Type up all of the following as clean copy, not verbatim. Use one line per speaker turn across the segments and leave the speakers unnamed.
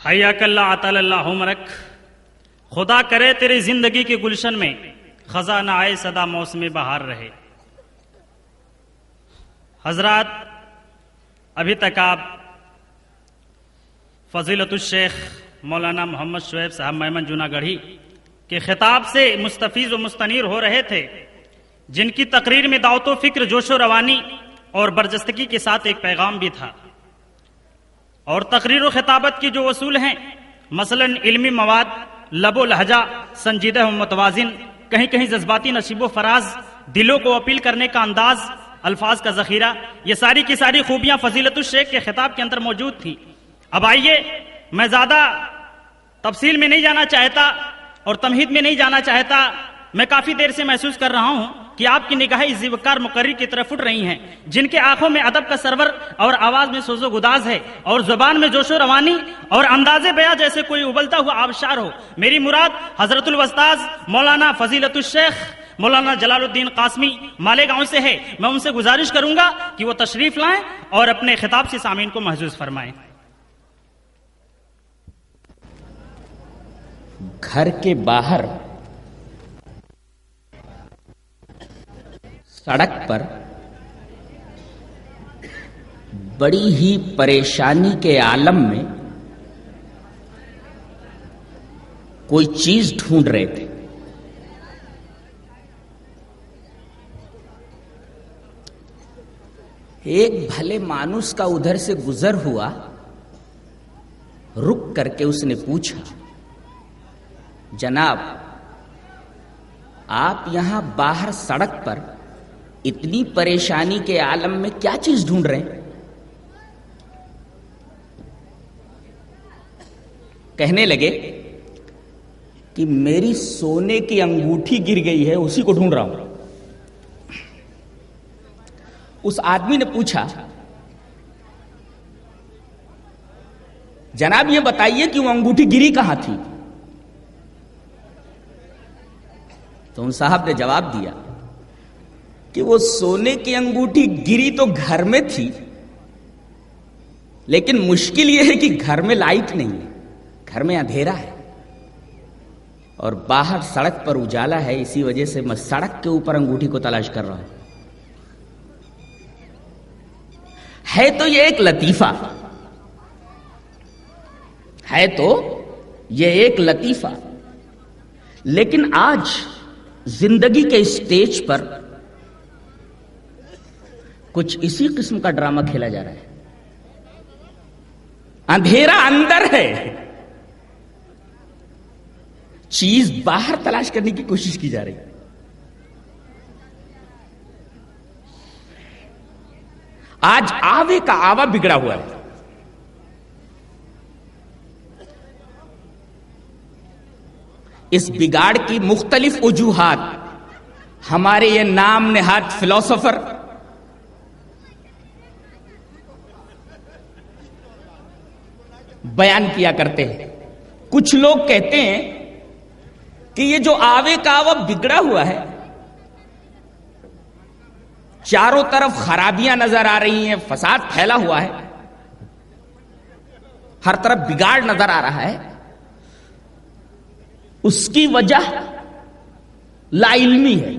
حیاک اللہ عطا اللہ عمرک. خدا کرے تیری زندگی کے گلشن میں خزانہ آئے صدا موسم بہار رہے. حضرات، ابھی تک آپ فضیلت الشیخ مولانا محمد شعیب صاحب میمن جوناگڑھی کے خطاب سے مستفیض و مستنیر ہو رہے تھے، جن کی تقریر میں دعوت و فکر، جوش و روانی اور برجستگی کے ساتھ ایک پیغام بھی تھا. اور تقریر و خطابت کی جو اصول ہیں، مثلا علمی مواد، لب و لہجہ سنجیدہ و متوازن، کہیں کہیں جذباتی نشیب و فراز، دلوں کو اپیل کرنے کا انداز، الفاظ کا ذخیرہ، یہ ساری کی ساری خوبیاں فضیلت الشیخ کے خطاب کے اندر موجود تھیں. اب آئیے، میں زیادہ تفصیل میں نہیں جانا چاہتا اور تمہید میں نہیں جانا چاہتا. میں کافی دیر سے محسوس کر رہا ہوں کہ آپ کی نگاہیں اس ذوقار مقرر کی طرف اٹھ رہی ہیں، جن کے آنکھوں میں ادب کا سرور اور آواز میں سوز و گداز ہے، اور زبان میں جوش و روانی اور انداز بیاں جیسے کوئی ابلتا ہوا آبشار ہو. میری مراد حضرت الوستاذ مولانا فضیلت الشیخ مولانا جلال الدین قاسمی مالیگاؤں سے ہے. میں ان سے گزارش کروں گا کہ وہ تشریف لائیں اور اپنے خطاب سے سامعین کو محظوظ فرمائیں.
گھر کے باہر سڑک پر بڑی ہی پریشانی کے عالم میں کوئی چیز ڈھونڈ رہے تھے. ایک بھلے مانوس کا ادھر سے گزر ہوا، رک کر کے اس نے پوچھا، جناب آپ یہاں باہر سڑک پر اتنی پریشانی کے عالم میں کیا چیز ڈھونڈ رہے ہیں؟ کہنے لگے کہ میری سونے کی انگوٹھی گر گئی ہے، اسی کو ڈھونڈ رہا ہوں. اس آدمی نے پوچھا، جناب یہ بتائیے کہ وہ انگوٹھی گری کہاں تھی؟ تو ان صاحب نے جواب دیا کہ وہ سونے کی انگوٹھی گری تو گھر میں تھی، لیکن مشکل یہ ہے کہ گھر میں لائٹ نہیں ہے، گھر میں اندھیرا ہے اور باہر سڑک پر اجالا ہے. اسی وجہ سے میں سڑک کے اوپر انگوٹھی کو تلاش کر رہا ہوں. ہے تو یہ ایک لطیفہ، ہے تو یہ ایک لطیفہ، لیکن آج زندگی کے اسٹیج پر کچھ اسی قسم کا ڈرامہ کھیلا جا رہا ہے. اندھیرا اندر ہے، چیز باہر تلاش کرنے کی کوشش کی جا رہی ہے. آج آوے کا آوا بگڑا ہوا ہے. اس بگاڑ کی مختلف وجوہات ہمارے یہ نام نہاد فلاسفر بیان کیا کرتے ہیں. کچھ لوگ کہتے ہیں کہ یہ جو آوے کا آوا بگڑا ہوا ہے، چاروں طرف خرابیاں نظر آ رہی ہیں، فساد پھیلا ہوا ہے، ہر طرف بگاڑ نظر آ رہا ہے، اس کی وجہ لا علمی ہے.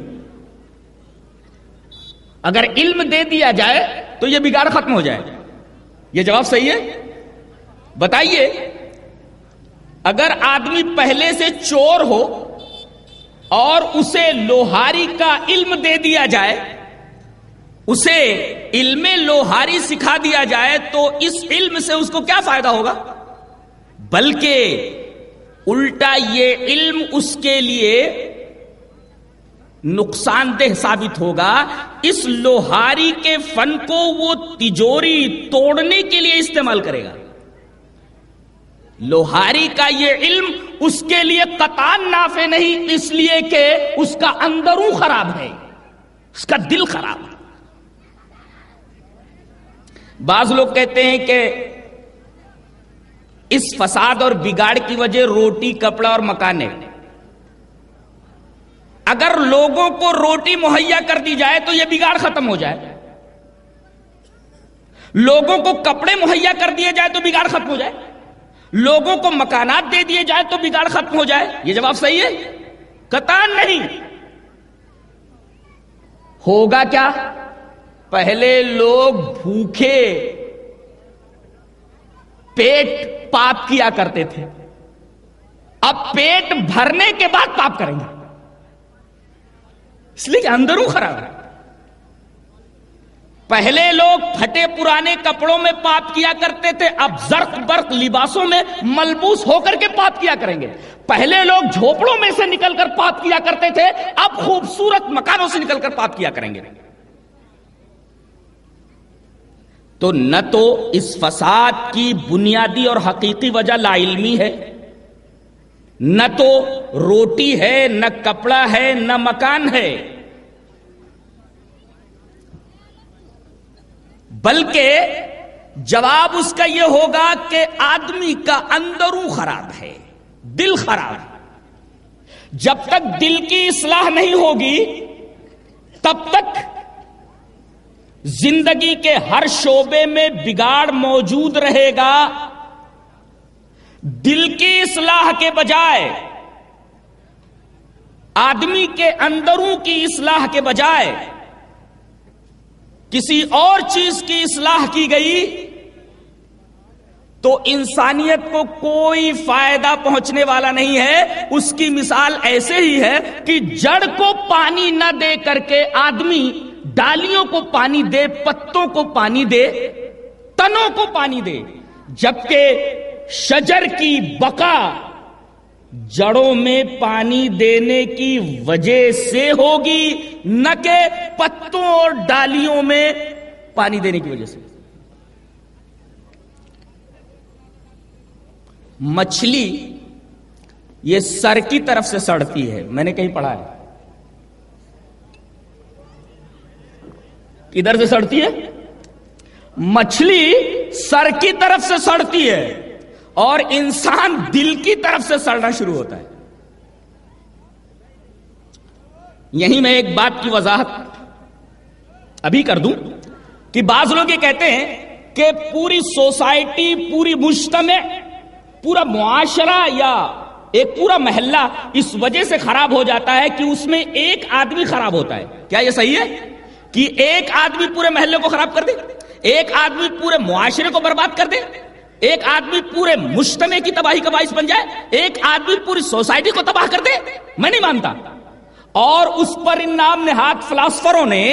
اگر علم دے دیا جائے تو یہ بگاڑ ختم ہو جائے. یہ جواب صحیح ہے؟ بتائیے، اگر آدمی پہلے سے چور ہو اور اسے لوہاری کا علم دے دیا جائے، اسے علم لوہاری سکھا دیا جائے، تو اس علم سے اس کو کیا فائدہ ہوگا؟ بلکہ الٹا یہ علم اس کے لیے نقصان دہ ثابت ہوگا. اس لوہاری کے فن کو وہ تجوری توڑنے کے لیے استعمال کرے گا. لوہاری کا یہ علم اس کے لیے قطعاً نافع نہیں، اس لیے کہ اس کا اندروں خراب ہے، اس کا دل خراب ہے. بعض لوگ کہتے ہیں کہ اس فساد اور بگاڑ کی وجہ روٹی، کپڑا اور مکان ہے. اگر لوگوں کو روٹی مہیا کر دی جائے تو یہ بگاڑ ختم ہو جائے، لوگوں کو کپڑے مہیا کر دیے جائے تو بگاڑ ختم ہو جائے. لوگوں کو مکانات دے دیے جائیں تو بگاڑ ختم ہو جائے؟ یہ جواب صحیح ہے؟ قطعاً نہیں۔ ہوگا کیا؟ پہلے لوگ بھوکے پیٹ پاپ کیا کرتے تھے، اب پیٹ بھرنے کے بعد پاپ کریں گے، اس لیے کہ اندروں خراب ہے۔ پہلے لوگ پھٹے پرانے کپڑوں میں پاپ کیا کرتے تھے، اب زرق برق لباسوں میں ملبوس ہو کر کے پاپ کیا کریں گے۔ پہلے لوگ جھوپڑوں میں سے نکل کر پاپ کیا کرتے تھے، اب خوبصورت مکانوں سے نکل کر پاپ کیا کریں گے۔ تو نہ تو اس فساد کی بنیادی اور حقیقی وجہ لا علمی ہے، نہ تو روٹی ہے، نہ کپڑا ہے، نہ مکان ہے، بلکہ جواب اس کا یہ ہوگا کہ آدمی کا اندروں خراب ہے، دل خراب ہے۔ جب تک دل کی اصلاح نہیں ہوگی تب تک زندگی کے ہر شعبے میں بگاڑ موجود رہے گا۔ دل کی اصلاح کے بجائے، آدمی کے اندروں کی اصلاح کے بجائے کسی اور چیز کی اصلاح کی گئی تو انسانیت کو کوئی فائدہ پہنچنے والا نہیں ہے۔ اس کی مثال ایسے ہی ہے کہ جڑ کو پانی نہ دے کر کے آدمی ڈالیوں کو پانی دے، پتوں کو پانی دے، تنوں کو پانی دے، جبکہ شجر کی بقا جڑوں میں پانی دینے کی وجہ سے ہوگی، نہ کہ پتوں اور ڈالیوں میں پانی دینے کی وجہ سے۔ مچھلی یہ سر کی طرف سے سڑتی ہے، میں نے کہیں پڑھا ہے۔ ادھر سے سڑتی ہے، مچھلی سر کی طرف سے سڑتی ہے اور انسان دل کی طرف سے سڑنا شروع ہوتا ہے۔ یہیں میں ایک بات کی وضاحت ابھی کر دوں کہ بعض لوگ یہ کہتے ہیں کہ پوری سوسائٹی، پوری مجتمع، پورا معاشرہ یا ایک پورا محلہ اس وجہ سے خراب ہو جاتا ہے کہ اس میں ایک آدمی خراب ہوتا ہے۔ کیا یہ صحیح ہے کہ ایک آدمی پورے محلے کو خراب کر دے، ایک آدمی پورے معاشرے کو برباد کر دے، ایک آدمی پورے مجتمع کی تباہی کا باعث بن جائے، ایک آدمی پوری سوسائٹی کو تباہ کر دے؟ میں نہیں مانتا۔ اور اس پر ان نام نہاد فلاسفروں نے،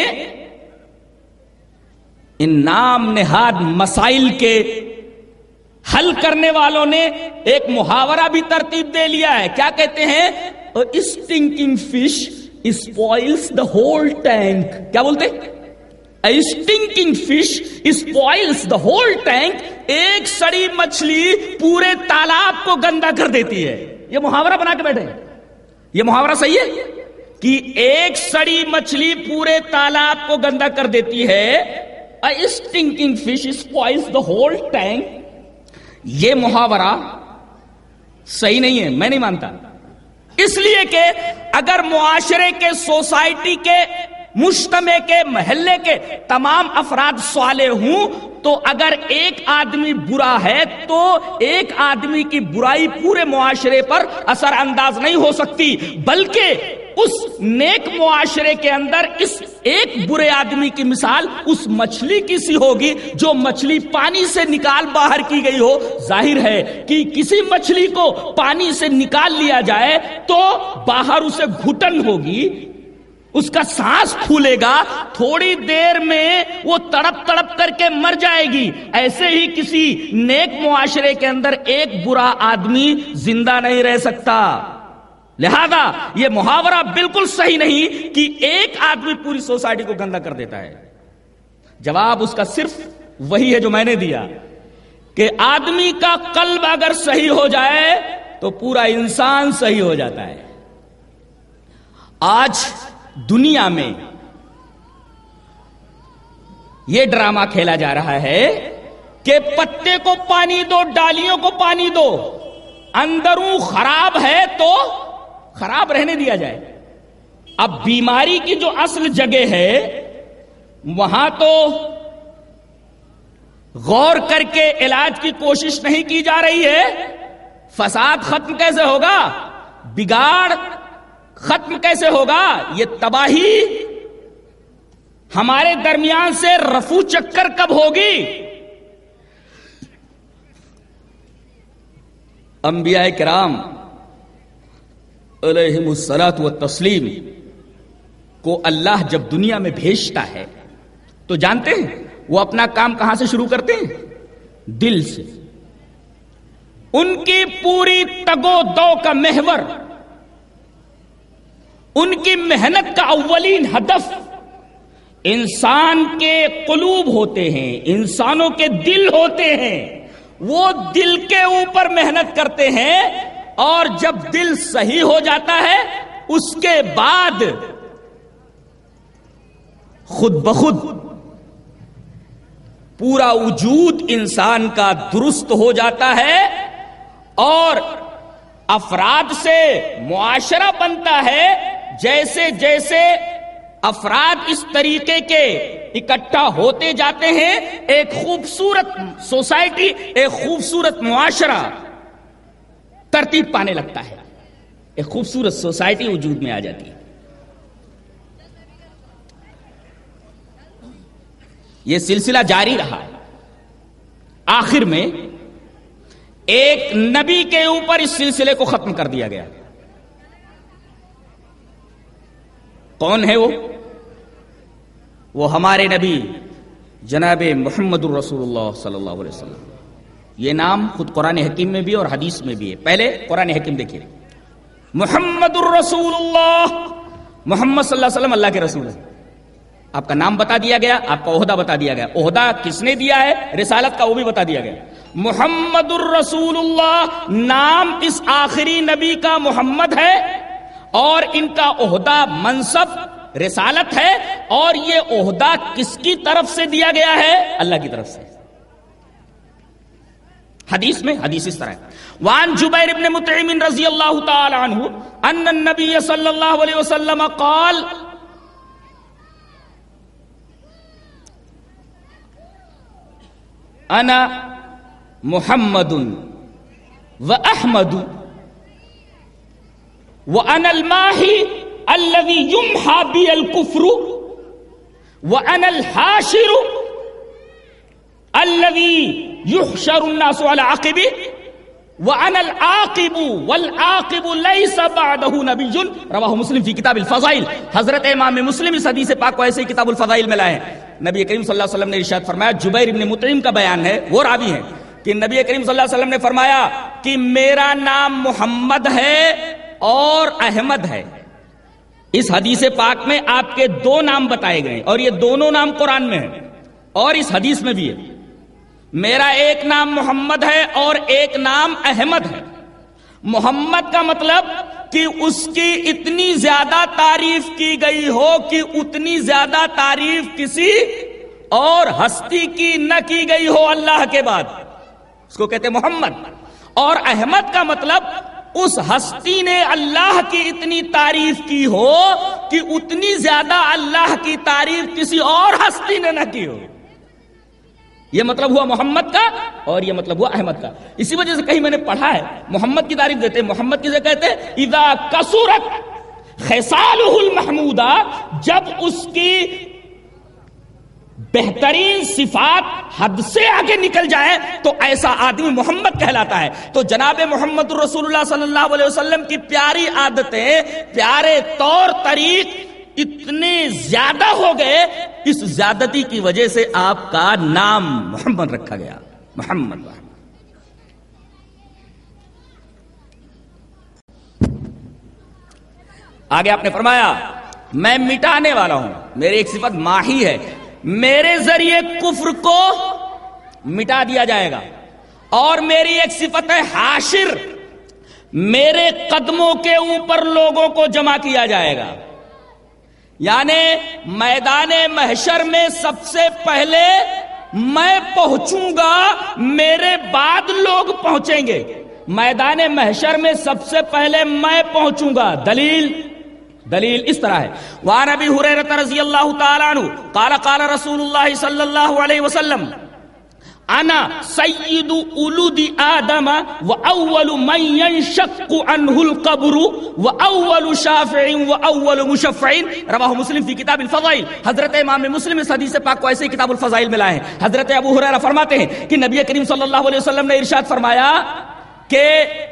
ان نام نہاد مسائل کے حل کرنے والوں نے ایک محاورہ بھی ترتیب دے لیا ہے۔ کیا کہتے ہیں؟ A stinking fish spoils the whole tank۔ کیا بولتے؟ A stinking fish spoils the whole tank۔ ایک سڑی مچھلی پورے تالاب کو گندا کر دیتی ہے۔ یہ محاورہ بنا کے بیٹھے۔ یہ محاورہ صحیح ہے کہ ایک سڑی مچھلی پورے تالاب کو گندا کر دیتی ہے۔ A stinking fish spoils the whole tank۔ یہ محاورہ صحیح نہیں ہے، میں نہیں مانتا۔ اس لیے کہ اگر معاشرے کے، سوسائٹی کے، مجتمع کے، محلے کے تمام افراد صالح ہوں تو اگر ایک آدمی برا ہے تو ایک آدمی کی برائی پورے معاشرے پر اثر انداز نہیں ہو سکتی، بلکہ اس نیک معاشرے کے اندر اس ایک برے آدمی کی مثال اس مچھلی کی سی ہوگی جو مچھلی پانی سے نکال باہر کی گئی ہو۔ ظاہر ہے کہ کسی مچھلی کو پانی سے نکال لیا جائے تو باہر اسے گھٹن ہوگی، اس کا سانس پھولے گا، تھوڑی دیر میں وہ تڑپ تڑپ کر کے مر جائے گی۔ ایسے ہی کسی نیک معاشرے کے اندر ایک برا آدمی زندہ نہیں رہ سکتا۔ لہذا یہ محاورہ بالکل صحیح نہیں کہ ایک آدمی پوری سوسائٹی کو گندا کر دیتا ہے۔ جواب اس کا صرف وہی ہے جو میں نے دیا کہ آدمی کا قلب اگر صحیح ہو جائے تو پورا انسان صحیح ہو جاتا ہے۔ آج دنیا میں یہ ڈرامہ کھیلا جا رہا ہے کہ پتے کو پانی دو، ڈالیوں کو پانی دو، اندروں خراب ہے تو خراب رہنے دیا جائے۔ اب بیماری کی جو اصل جگہ ہے وہاں تو غور کر کے علاج کی کوشش نہیں کی جا رہی ہے، فساد ختم کیسے ہوگا؟ بگاڑ ختم کیسے ہوگا؟ یہ تباہی ہمارے درمیان سے رفو چکر کب ہوگی؟ انبیاء کرام علیہم الصلاۃ والتسلیم کو اللہ جب دنیا میں بھیجتا ہے تو جانتے ہیں وہ اپنا کام کہاں سے شروع کرتے ہیں؟ دل سے۔ ان کی پوری تگو دو کا محور، ان کی محنت کا اولین ہدف انسان کے قلوب ہوتے ہیں، انسانوں کے دل ہوتے ہیں۔ وہ دل کے اوپر محنت کرتے ہیں، اور جب دل صحیح ہو جاتا ہے اس کے بعد خود بخود پورا وجود انسان کا درست ہو جاتا ہے، اور افراد سے معاشرہ بنتا ہے۔ جیسے جیسے افراد اس طریقے کے اکٹھا ہوتے جاتے ہیں، ایک خوبصورت سوسائٹی، ایک خوبصورت معاشرہ ترتیب پانے لگتا ہے، ایک خوبصورت سوسائٹی وجود میں آ جاتی ہے۔ یہ سلسلہ جاری رہا، آخر میں ایک نبی کے اوپر اس سلسلے کو ختم کر دیا گیا۔ کون ہے وہ ہمارے نبی جناب محمد الرسول اللہ صلی اللہ علیہ وسلم۔ یہ نام خود قرآن حکیم میں بھی اور حدیث میں بھی ہے۔ پہلے قرآن حکیم دیکھیے، محمد الرسول اللہ، محمد صلی اللہ علیہ وسلم اللہ کے رسول ہے۔ آپ کا نام بتا دیا گیا، آپ کا عہدہ بتا دیا گیا۔ عہدہ کس نے دیا ہے رسالت کا وہ بھی بتا دیا گیا۔ محمد الرسول اللہ، نام اس آخری نبی کا محمد ہے، اور ان کا عہدہ منصب رسالت ہے، اور یہ عہدہ کس کی طرف سے دیا گیا ہے؟ اللہ کی طرف سے۔ حدیث میں حدیث اس طرح ہے، وعن جبیر بن مطعم رضی اللہ تعالی عنہ ان النبی صلی اللہ علیہ وسلم قال انا محمد و احمد وانا الماحی الذي يمحى بي الكفر وانا الحاشر الذي يحشر الناس على عقبه وانا العاقب والعاقب ليس بعده نبي، رواہ مسلم فی کتاب الفضائل۔ حضرت امام مسلم اس حدیث پاک کو ایسے ہی کتاب الفضائل میں لائے ہیں۔ نبی کریم صلی اللہ علیہ وسلم نے ارشاد فرمایا، جبیر ابن مطعم کا بیان ہے، وہ راوی ہے، کہ نبی کریم صلی اللہ علیہ وسلم نے فرمایا کہ میرا نام محمد ہے اور احمد ہے۔ اس حدیث پاک میں آپ کے دو نام بتائے گئے، اور یہ دونوں نام قرآن میں ہیں اور اس حدیث میں بھی ہے۔ میرا ایک نام محمد ہے اور ایک نام احمد ہے۔ محمد کا مطلب کہ اس کی اتنی زیادہ تعریف کی گئی ہو کہ اتنی زیادہ تعریف کسی اور ہستی کی نہ کی گئی ہو اللہ کے بعد، اس کو کہتے محمد۔ اور احمد کا مطلب اس ہستی نے اللہ کی اتنی تعریف کی ہو کہ اتنی زیادہ اللہ کی تعریف کسی اور ہستی نے نہ کی ہو۔ یہ مطلب ہوا محمد کا، اور یہ مطلب ہوا احمد کا۔ اسی وجہ سے کہیں میں نے پڑھا ہے، محمد کی تعریف دیتے ہیں، محمد کسے کہتے ہیں؟ اذا کثرت خصالہ المحمودہ، جب اس کی بہترین صفات حد سے آگے نکل جائے تو ایسا آدمی محمد کہلاتا ہے۔ تو جناب محمد الرسول اللہ صلی اللہ علیہ وسلم کی پیاری عادتیں، پیارے طور طریق اتنے زیادہ ہو گئے، اس زیادتی کی وجہ سے آپ کا نام محمد رکھا گیا، محمد۔ آگے آپ نے فرمایا میں مٹانے والا ہوں، میری ایک صفت ماہی ہے، میرے ذریعے کفر کو مٹا دیا جائے گا، اور میری ایک صفت ہے حاشر، میرے قدموں کے اوپر لوگوں کو جمع کیا جائے گا۔ یعنی میدان محشر میں سب سے پہلے میں پہنچوں گا، میرے بعد لوگ پہنچیں گے۔ میدان محشر میں سب سے پہلے میں پہنچوں گا۔ دلیل اس طرح ہے، وعن ابی ہریرہ رضی اللہ تعالی عنہ قال قال رسول اللہ صلی اللہ علیہ وسلم انا سید اولود آدم واول من ينشق عنه القبر واول شافع واول مشفع، رواہ مسلم فی کتاب الفضائل۔ حضرت امام مسلم اس حدیث پاک کو ایسے ہی کتاب الفضائل میں لائے ہیں۔ حضرت ابو ہریرہ فرماتے ہیں کہ نبی کریم صلی اللہ علیہ وسلم نے ارشاد فرمایا کہ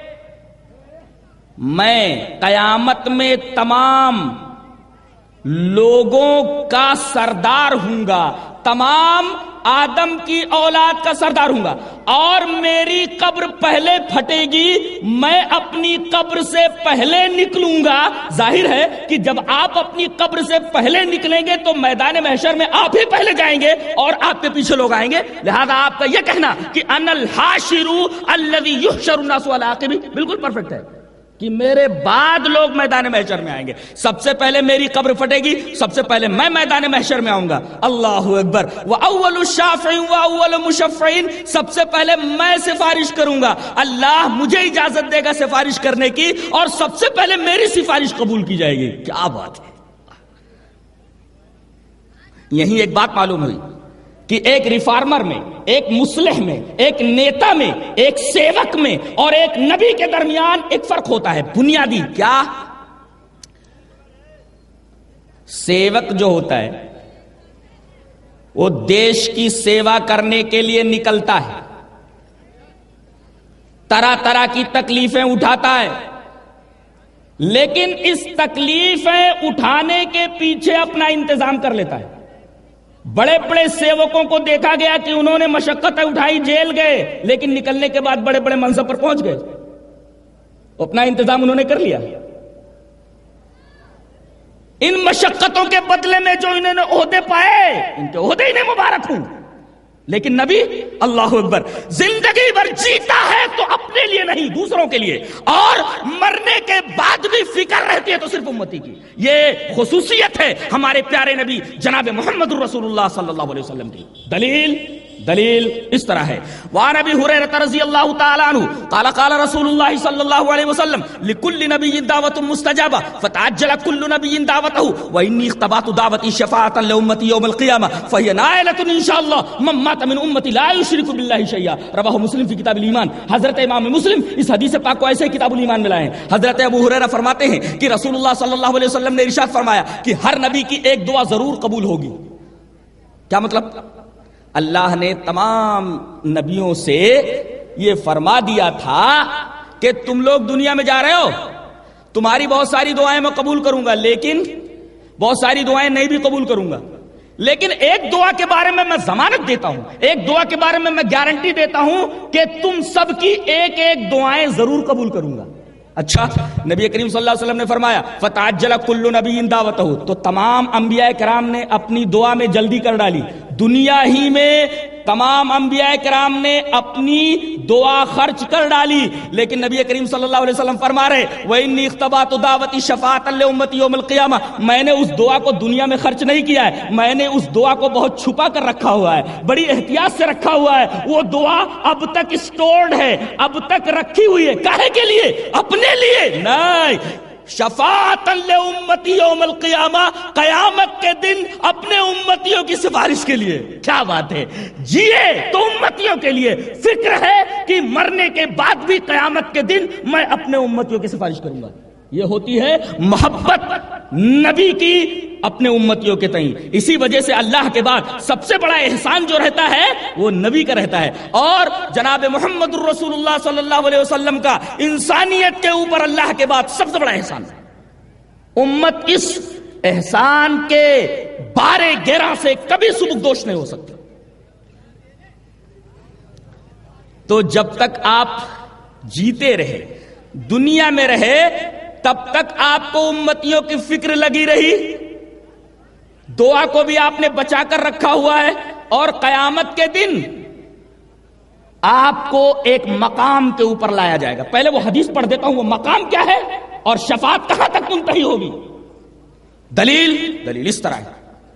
میں قیامت میں تمام لوگوں کا سردار ہوں گا، تمام آدم کی اولاد کا سردار ہوں گا، اور میری قبر پہلے پھٹے گی، میں اپنی قبر سے پہلے نکلوں گا۔ ظاہر ہے کہ جب آپ اپنی قبر سے پہلے نکلیں گے تو میدان محشر میں آپ ہی پہلے جائیں گے اور آپ کے پیچھے لوگ آئیں گے، لہذا آپ کا یہ کہنا کہ انا الحاشر الذی یحشر الناس علی عقبی بالکل پرفیکٹ ہے کہ میرے بعد لوگ میدان محشر میں آئیں گے۔ سب سے پہلے میری قبر پھٹے گی، سب سے پہلے میں میدان محشر میں آؤں گا۔ اللہ اکبر۔ وَأَوَّلُ الشَّافِعِينَ وَأَوَّلُ مُشَفِّعِينَ، سب سے پہلے میں سفارش کروں گا، اللہ مجھے اجازت دے گا سفارش کرنے کی، اور سب سے پہلے میری سفارش قبول کی جائے گی۔ کیا بات ہے! یہی ایک بات معلوم ہوئی کہ ایک ریفارمر میں، ایک مصلح میں، ایک نیتا میں، ایک سیوک میں اور ایک نبی کے درمیان ایک فرق ہوتا ہے بنیادی۔ کیا؟ سیوک جو ہوتا ہے وہ دیش کی سیوا کرنے کے لیے نکلتا ہے، طرح طرح کی تکلیفیں اٹھاتا ہے، لیکن اس تکلیفیں اٹھانے کے پیچھے اپنا انتظام کر لیتا ہے۔ بڑے بڑے سیوکوں کو دیکھا گیا کہ انہوں نے مشقتیں اٹھائی، جیل گئے، لیکن نکلنے کے بعد بڑے بڑے منصب پر پہنچ گئے، اپنا انتظام انہوں نے کر لیا۔ ان مشقتوں کے بدلے میں جو انہوں نے عہدے پائے، ان کے عہدے انہیں مبارک ہوں، لیکن نبی اللہ اکبر زندگی بھر جیتا ہے تو اپنے لیے نہیں، دوسروں کے لیے، اور مرنے کے بعد بھی فکر رہتی ہے تو صرف امتی کی۔ یہ خصوصیت ہے ہمارے پیارے نبی جناب محمد الرسول اللہ صلی اللہ علیہ وسلم کی۔ دلیل اس طرح ہے۔ وعن ابی ہریرہ رضی اللہ تعالی عنہ قال قال رسول اللہ صلی اللہ علیہ وسلم لكل نبی دعوت مستجابہ فتعجل كل نبی دعوته وانی اختبأت دعوتی شفاعة لامتی یوم القیامہ فهي نائلة ان شاء اللہ من مات من امتی لا یشرک باللہ شیئا، رواہ مسلم فی کتاب الایمان۔ حضرت امام مسلم اس حدیث پاک کو ایسے کتاب الایمان میں لائے ہیں۔ حضرت ابو ہریرہ فرماتے ہیں کہ رسول اللہ صلی اللہ علیہ وسلم نے ارشاد فرمایا کہ ہر نبی کی ایک دعا ضرور قبول ہوگی۔ کیا مطلب؟ اللہ نے تمام نبیوں سے یہ فرما دیا تھا کہ تم لوگ دنیا میں جا رہے ہو، تمہاری بہت ساری دعائیں میں قبول کروں گا، لیکن بہت ساری دعائیں نہیں بھی قبول کروں گا، لیکن ایک دعا کے بارے میں ضمانت دیتا ہوں، ایک دعا کے بارے میں گارنٹی دیتا ہوں کہ تم سب کی ایک ایک دعائیں ضرور قبول کروں گا۔ اچھا، نبی کریم صلی اللہ علیہ وسلم نے فرمایا فتعجل کل نبی دعوتہ، تو تمام انبیاء کرام نے اپنی دعا میں جلدی کر ڈالی۔ دنیا ہی میں تمام انبیاء کرام نے اپنی دعا خرچ کر ڈالی، لیکن نبی کریم صلی اللہ علیہ وسلم فرما رہے وَإِنِّي اخْتَبَأْتُ دَعْوَتِي شَفَاعَةً لِأُمَّتِي يَوْمَ الْقِيَامَةِ، میں نے اس دعا کو دنیا میں خرچ نہیں کیا ہے، میں نے اس دعا کو بہت چھپا کر رکھا ہوا ہے، بڑی احتیاط سے رکھا ہوا ہے۔ وہ دعا اب تک اسٹورڈ ہے، اب تک رکھی ہوئی ہے، کاہے کے لیے؟ اپنے لیے نہیں، شفاعۃ لامتی یوم القیامہ، قیامت کے دن اپنے امتیوں کی سفارش کے لیے۔ کیا بات ہے! جیے تو امتیوں کے لیے، فکر ہے کہ مرنے کے بعد بھی قیامت کے دن میں اپنے امتیوں کی سفارش کروں گا۔ یہ ہوتی ہے محبت نبی کی اپنے امتیوں کے تئیں۔ اسی وجہ سے اللہ کے بعد سب سے بڑا احسان جو رہتا ہے وہ نبی کا رہتا ہے، اور جناب محمد الرسول اللہ صلی اللہ علیہ وسلم کا انسانیت کے اوپر اللہ کے بعد سب سے بڑا احسان ہے۔ امت اس احسان کے بارے گیرہ سے کبھی سبکدوش نہیں ہو سکتی۔ تو جب تک آپ جیتے رہے، دنیا میں رہے، تب تک آپ کو امتیوں کی فکر لگی رہی، دعا کو بھی آپ نے بچا کر رکھا ہوا ہے، اور قیامت کے دن آپ کو ایک مقام کے اوپر لایا جائے گا۔ پہلے وہ حدیث پڑھ دیتا ہوں، وہ مقام کیا ہے اور شفاعت کہاں تک منتہی ہوگی۔ دلیل اس طرح ہے۔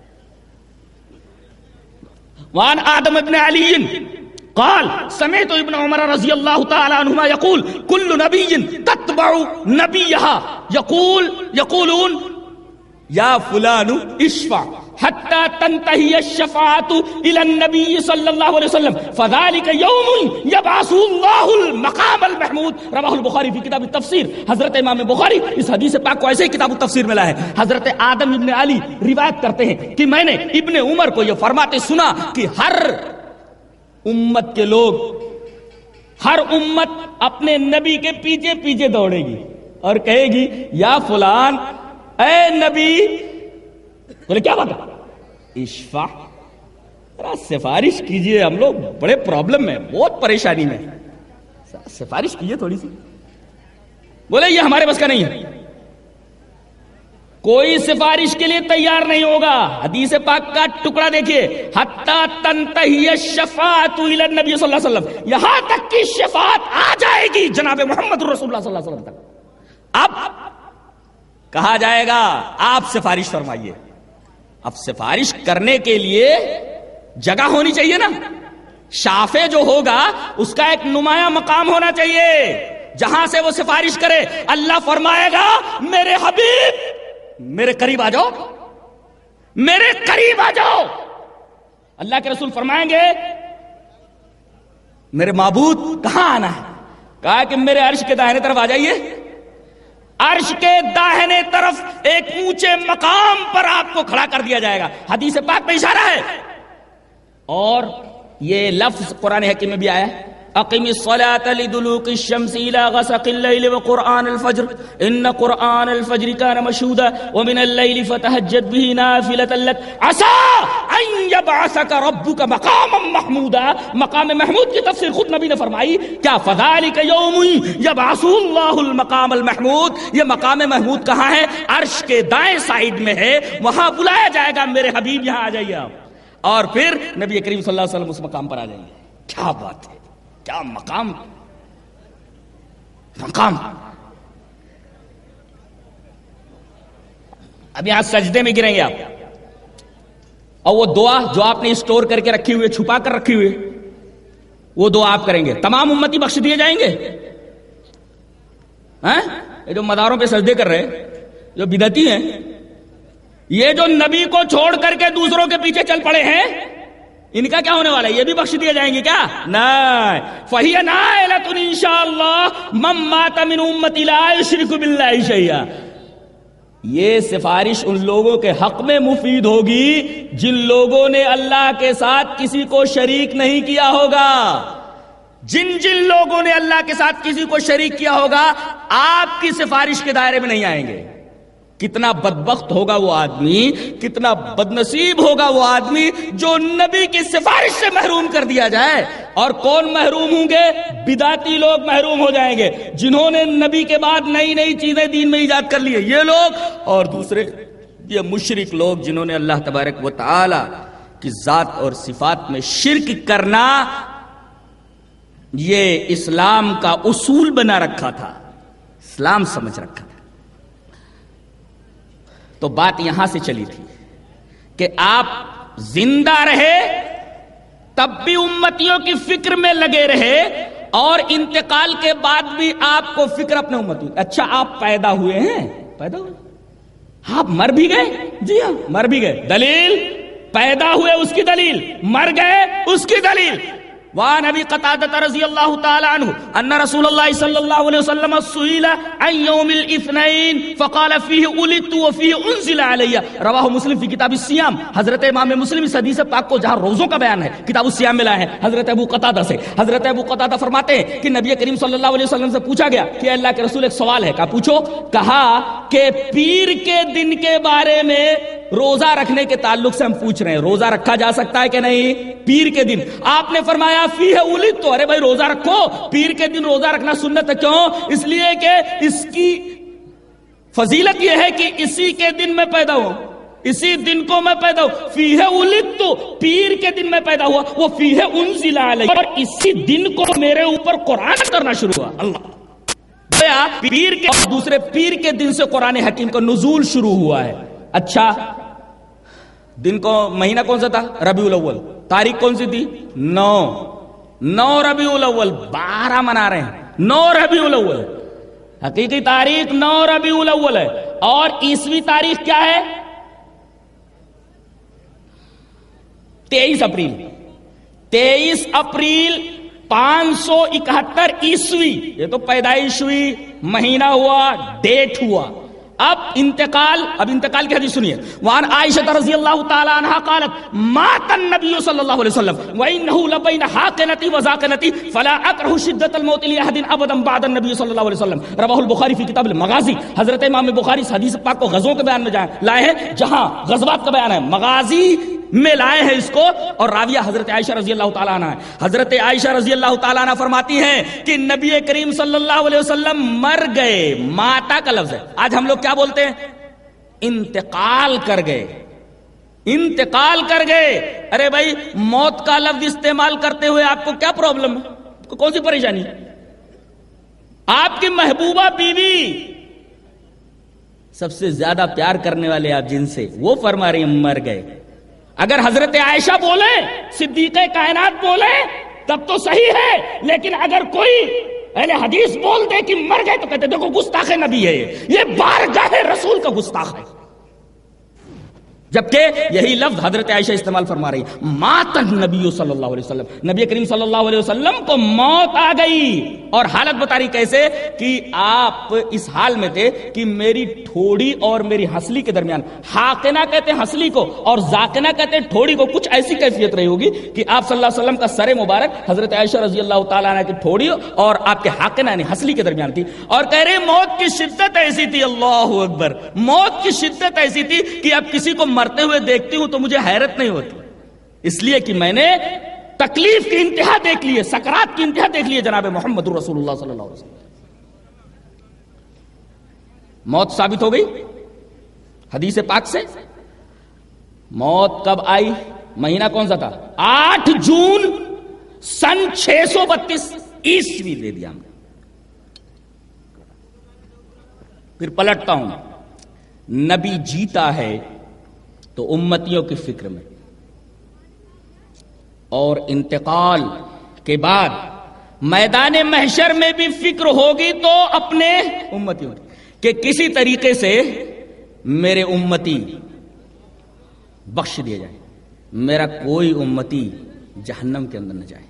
وعن آدم ابن علی قال سمعت ابن عمر رضی اللہ تعالی عنہما یقول کل نبی تتبع نبیہا یقولون یا فلان اشفع حتی تنتہی الشفاعت الی النبی صلی اللہ علیہ وسلم فذلک یوم یبعث اللہ المقام المحمود رواہ البخاری فی کتاب التفسیر. حضرت امام بخاری اس حدیث پاک کو ایسے ہی کتاب التفسیر میں لائے. حضرت آدم ابن علی روایت کرتے ہیں کہ میں نے ابن عمر کو یہ فرماتے سنا کہ ہر امت کے لوگ، ہر امت اپنے نبی کے پیچھے پیچھے دوڑے گی اور کہے گی یا فلان اے نبی، بولے کیا بات ہے؟ اشفع، سفارش کیجئے، ہم لوگ بڑے پرابلم میں، بہت پریشانی میں، سفارش کیجئے تھوڑی سی. بولے یہ ہمارے بس کا نہیں ہے، کوئی سفارش کے لیے تیار نہیں ہوگا. حدیث پاک کا ٹکڑا دیکھیے، حتی تنتہی الشفاعت الی النبی صلی اللہ علیہ وسلم، یہاں تک کہ شفاعت آ جائے گی جناب محمد رسول اللہ صلی اللہ علیہ وسلم تک. اب کہا جائے گا آپ سفارش فرمائیے. اب سفارش کرنے کے لیے جگہ ہونی چاہیے نا. شافع جو ہوگا اس کا ایک نمایاں مقام ہونا چاہیے جہاں سے وہ سفارش کرے. اللہ فرمائے گا میرے حبیب میرے قریب آ جاؤ، میرے قریب آ جاؤ. اللہ کے رسول فرمائیں گے میرے معبود کہاں آنا ہے؟ کہا کہ میرے عرش کے داہنے طرف آ جائیے. عرش کے داہنے طرف ایک اونچے مقام پر آپ کو کھڑا کر دیا جائے گا. حدیث پاک میں اشارہ ہے اور یہ لفظ قرآن حکیم میں بھی آیا ہے، اقم الصلاة لدلوق الشمس الى غسق الليل وقرآن الفجر ان قرآن الفجر كان مشهودا ومن الليل فتهجد به نافلة لك عسى ان يبعثك ربك مقاما محمودا. مقام محمود کی تفسیر خود نبی نے فرمائی کیا فذلك يوم يبعث الله المقام المحمود. یہ مقام محمود کہاں ہے؟ عرش کے دائیں سائیڈ میں ہے، وہاں بلایا جائے گا میرے حبیب یہاں آ جائیے آپ. اور پھر نبی کریم صلی اللہ علیہ وسلم اس مقام پر آ جائیں گے. کیا بات ہے، کیا مقام، مقام. اب یہاں سجدے میں گریں گے آپ اور وہ دعا جو آپ نے اسٹور کر کے رکھی ہوئی، چھپا کر رکھی ہوئی، وہ دعا آپ کریں گے. تمام امتی بخش دیے جائیں گے. یہ جو مداروں پہ سجدے کر رہے، جو بدعتی ہیں، یہ جو نبی کو چھوڑ کر کے دوسروں کے پیچھے چل پڑے ہیں، ان کا کیا ہونے والا ہے؟ یہ بھی بخش دیے جائیں گے کیا؟ نہیں. فَهِيَ نَائِلَةٌ إِن شَاءَ اللَّهُ مَن مَّاتَ مِنْ أُمَّتِي لَا يُشْرِكُ بِاللَّهِ شَيْئًا. یہ سفارش ان لوگوں کے حق میں مفید ہوگی جن لوگوں نے اللہ کے ساتھ کسی کو شریک نہیں کیا ہوگا. جن لوگوں نے اللہ کے ساتھ کسی کو شریک کیا ہوگا آپ کی سفارش کے دائرے میں نہیں آئیں گے. کتنا بدبخت ہوگا وہ آدمی، کتنا بدنصیب ہوگا وہ آدمی جو نبی کی سفارش سے محروم کر دیا جائے. اور کون محروم ہوں گے؟ بدعتی لوگ محروم ہو جائیں گے جنہوں نے نبی کے بعد نئی نئی چیزیں دین میں ایجاد کر لی ہے، یہ لوگ. اور دوسرے یہ مشرک لوگ جنہوں نے اللہ تبارک و تعالی کی ذات اور صفات میں شرک کرنا یہ اسلام کا اصول بنا رکھا تھا، اسلام سمجھ رکھا تھا. تو بات یہاں سے چلی تھی کہ آپ زندہ رہے تب بھی امتیوں کی فکر میں لگے رہے اور انتقال کے بعد بھی آپ کو فکر اپنے امتیوں. اچھا آپ پیدا ہوئے ہیں، پیدا ہوئے، آپ مر بھی گئے؟ جی ہاں مر بھی گئے. دلیل؟ پیدا ہوئے اس کی دلیل، مر گئے اس کی دلیل. وعن ابي قتادة رضي الله تعالى عنه ان رسول الله صلى الله عليه وسلم سئل عن يوم الاثنين فقال فيه ولدت وفيه انزل علي. رواه مسلم في کتاب الصيام. حضرت امام مسلم اس حدیث پاک کو جہاں روزوں کا بیان ہے کتاب الصيام میں لائے ہیں حضرت ابو قتادہ سے. حضرت ابو قتادہ فرماتے ہیں کہ نبی کریم صلی اللہ علیہ وسلم سے پوچھا گیا کہ اللہ کے رسول ایک سوال ہے. کہا پوچھو. کہا کہ پیر کے دن کے بارے میں روزہ رکھنے کے تعلق سے ہم پوچھ رہے ہیں، روزہ رکھا جا سکتا ہے کہ نہیں پیر کے دن؟ آپ نے فرمایا فیہ ولدت. تو ارے بھائی روزہ رکھو، پیر کے دن روزہ رکھنا سنت ہے. کیوں؟ اس لیے کہ اس کی فضیلت یہ ہے کہ اسی کے دن میں پیدا ہوں، اسی دن کو میں پیدا ہوں. فیہ ولدت، پیر کے دن میں پیدا ہوا. وہ فیہ انزل علی، اور اسی دن کو میرے اوپر قرآن کرنا شروع ہوا. اللہ پیر کے اور دوسرے پیر کے دن سے قرآن حکیم کا نزول شروع ہوا ہے. اچھا دن کو مہینہ کون سا تھا؟ ربیع الاول. تاریخ کون سی تھی؟ 9 ربیع الاول. 12 منا رہے ہیں 9 ربیع الاول. حقیقی تاریخ 9 ربیع الاول ہے اور عیسوی تاریخ کیا ہے؟ 23 अप्रैल 571 ईस्वी, ये तो पैदाइश हुई, महीना हुआ, डेट हुआ। अब इंतकाल की हदीस सुनिए। वान आयशा रज़ी अल्लाह ताला अन्हा क़ालत मातन नबी सल्लल्लाहु अलैहि वसल्लम व इन्नहु लबैन हाक़नती व ज़ाक़नती फला अकरहु शिद्दतल मौत लि अहदिन अबदन बाद नबी सल्लल्लाहु अलैहि वसल्लम। रवाहुल बुखारी फी किताब अल-मग़ाज़ी। हज़रत इमाम बुखारी इस हदीस पाक को ग़ज़वों के बयान में लाए हैं, जहां ग़ज़वात का बयान है, मग़ाज़ी में लाए हैं इसको, और राविया हजरत आयशा रज़ी अल्लाह ताला अन्हा है। हजरत आयशा रज़ी अल्लाह ताला अन्हा फरमाती हैं कि नबी करीम सल्लल्लाहु अलैहि वसल्लम मर गए। माता का लफ्ज है। आज हम लोग क्या बोलते हैं? इंतकाल कर गए, इंतकाल कर गए। अरे भाई, मौत का लफ्ज इस्तेमाल करते हुए आपको क्या प्रॉब्लम है? आपको कौन सी परेशानी है? आपकी महबूबा बीवी, सबसे ज्यादा प्यार करने वाले आप जिनसे, वो फरमा रही हैं मर गए। अगर हजरत आयशा बोले, सिद्दीक़े कायनात बोले, तब तो सही है। लेकिन अगर कोई अहले हदीस बोल दे कि मर गए, तो कहते देखो गुस्ताखे नबी है, ये बारगाह रसूल का गुस्ताख है। जबकि यही लफ्ज हजरत आयशा इस्तेमाल फरमा रही, मातन नबी सल्लल्लाहु अलैहि वसल्लम, नबी करीम सल्लल्लाहु अलैहि वसल्लम को मौत आ गई। और हालत बता रही कैसे कि आप इस हाल में थे कि मेरी ठोड़ी और मेरी हंसली के दरमियान, हाकिना कहते हैं हंसली को और जाकिना कहते हैं ठोड़ी को, कुछ ऐसी कैफियत रही होगी कि आप सल्लल्लाहु अलैहि वसल्लम का सरे मुबारक हजरत आयशा रजी अल्लाह ताला अन्हा की ठोड़ी और आपके हाकिना यानी हंसली के दरमियान थी। और कह रहे मौत की शिद्दत ऐसी थी, अल्लाहु अकबर, मौत की शिद्दत ऐसी थी कि अब किसी को मरते हुए देखती हूं तो मुझे हैरत नहीं होती, इसलिए कि मैंने तकलीफ की इंतहा देख ली है, सकरात की इंतहा देख ली है जनाब मोहम्मद रसूलुल्लाह सल्लल्लाहु अलैहि वसल्लम। मौत साबित हो गई हदीस पाक से। मौत कब आई? महीना कौन सा था? 8 जून सन 632 ईस्वी दे दिया हमने। फिर पलटता हूं, नबी जीता है तो उम्मतियों की फिक्र में, और इंतकाल के बाद मैदान महशर में भी फिक्र होगी तो अपने उम्मतियों के किसी तरीके से मेरे उम्मती बख्श दिए जाए, मेरा कोई उम्मती जहन्नम के अंदर न जाए।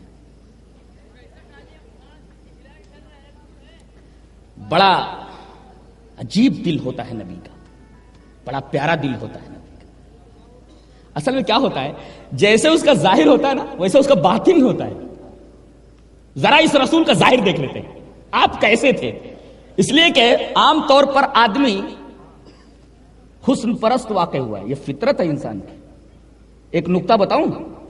बड़ा अजीब दिल होता है नबी का, बड़ा प्यारा दिल होता है नबी का। असल में क्या होता है, जैसे उसका जाहिर होता है ना, वैसे उसका बातिन होता है। जरा इस रसूल का जाहिर देख लेते हैं, आप कैसे थे। इसलिए कि आमतौर पर आदमी हुस्न परस्त वाक़ हुआ है, यह फितरत है इंसान की। एक नुक्ता बताऊं,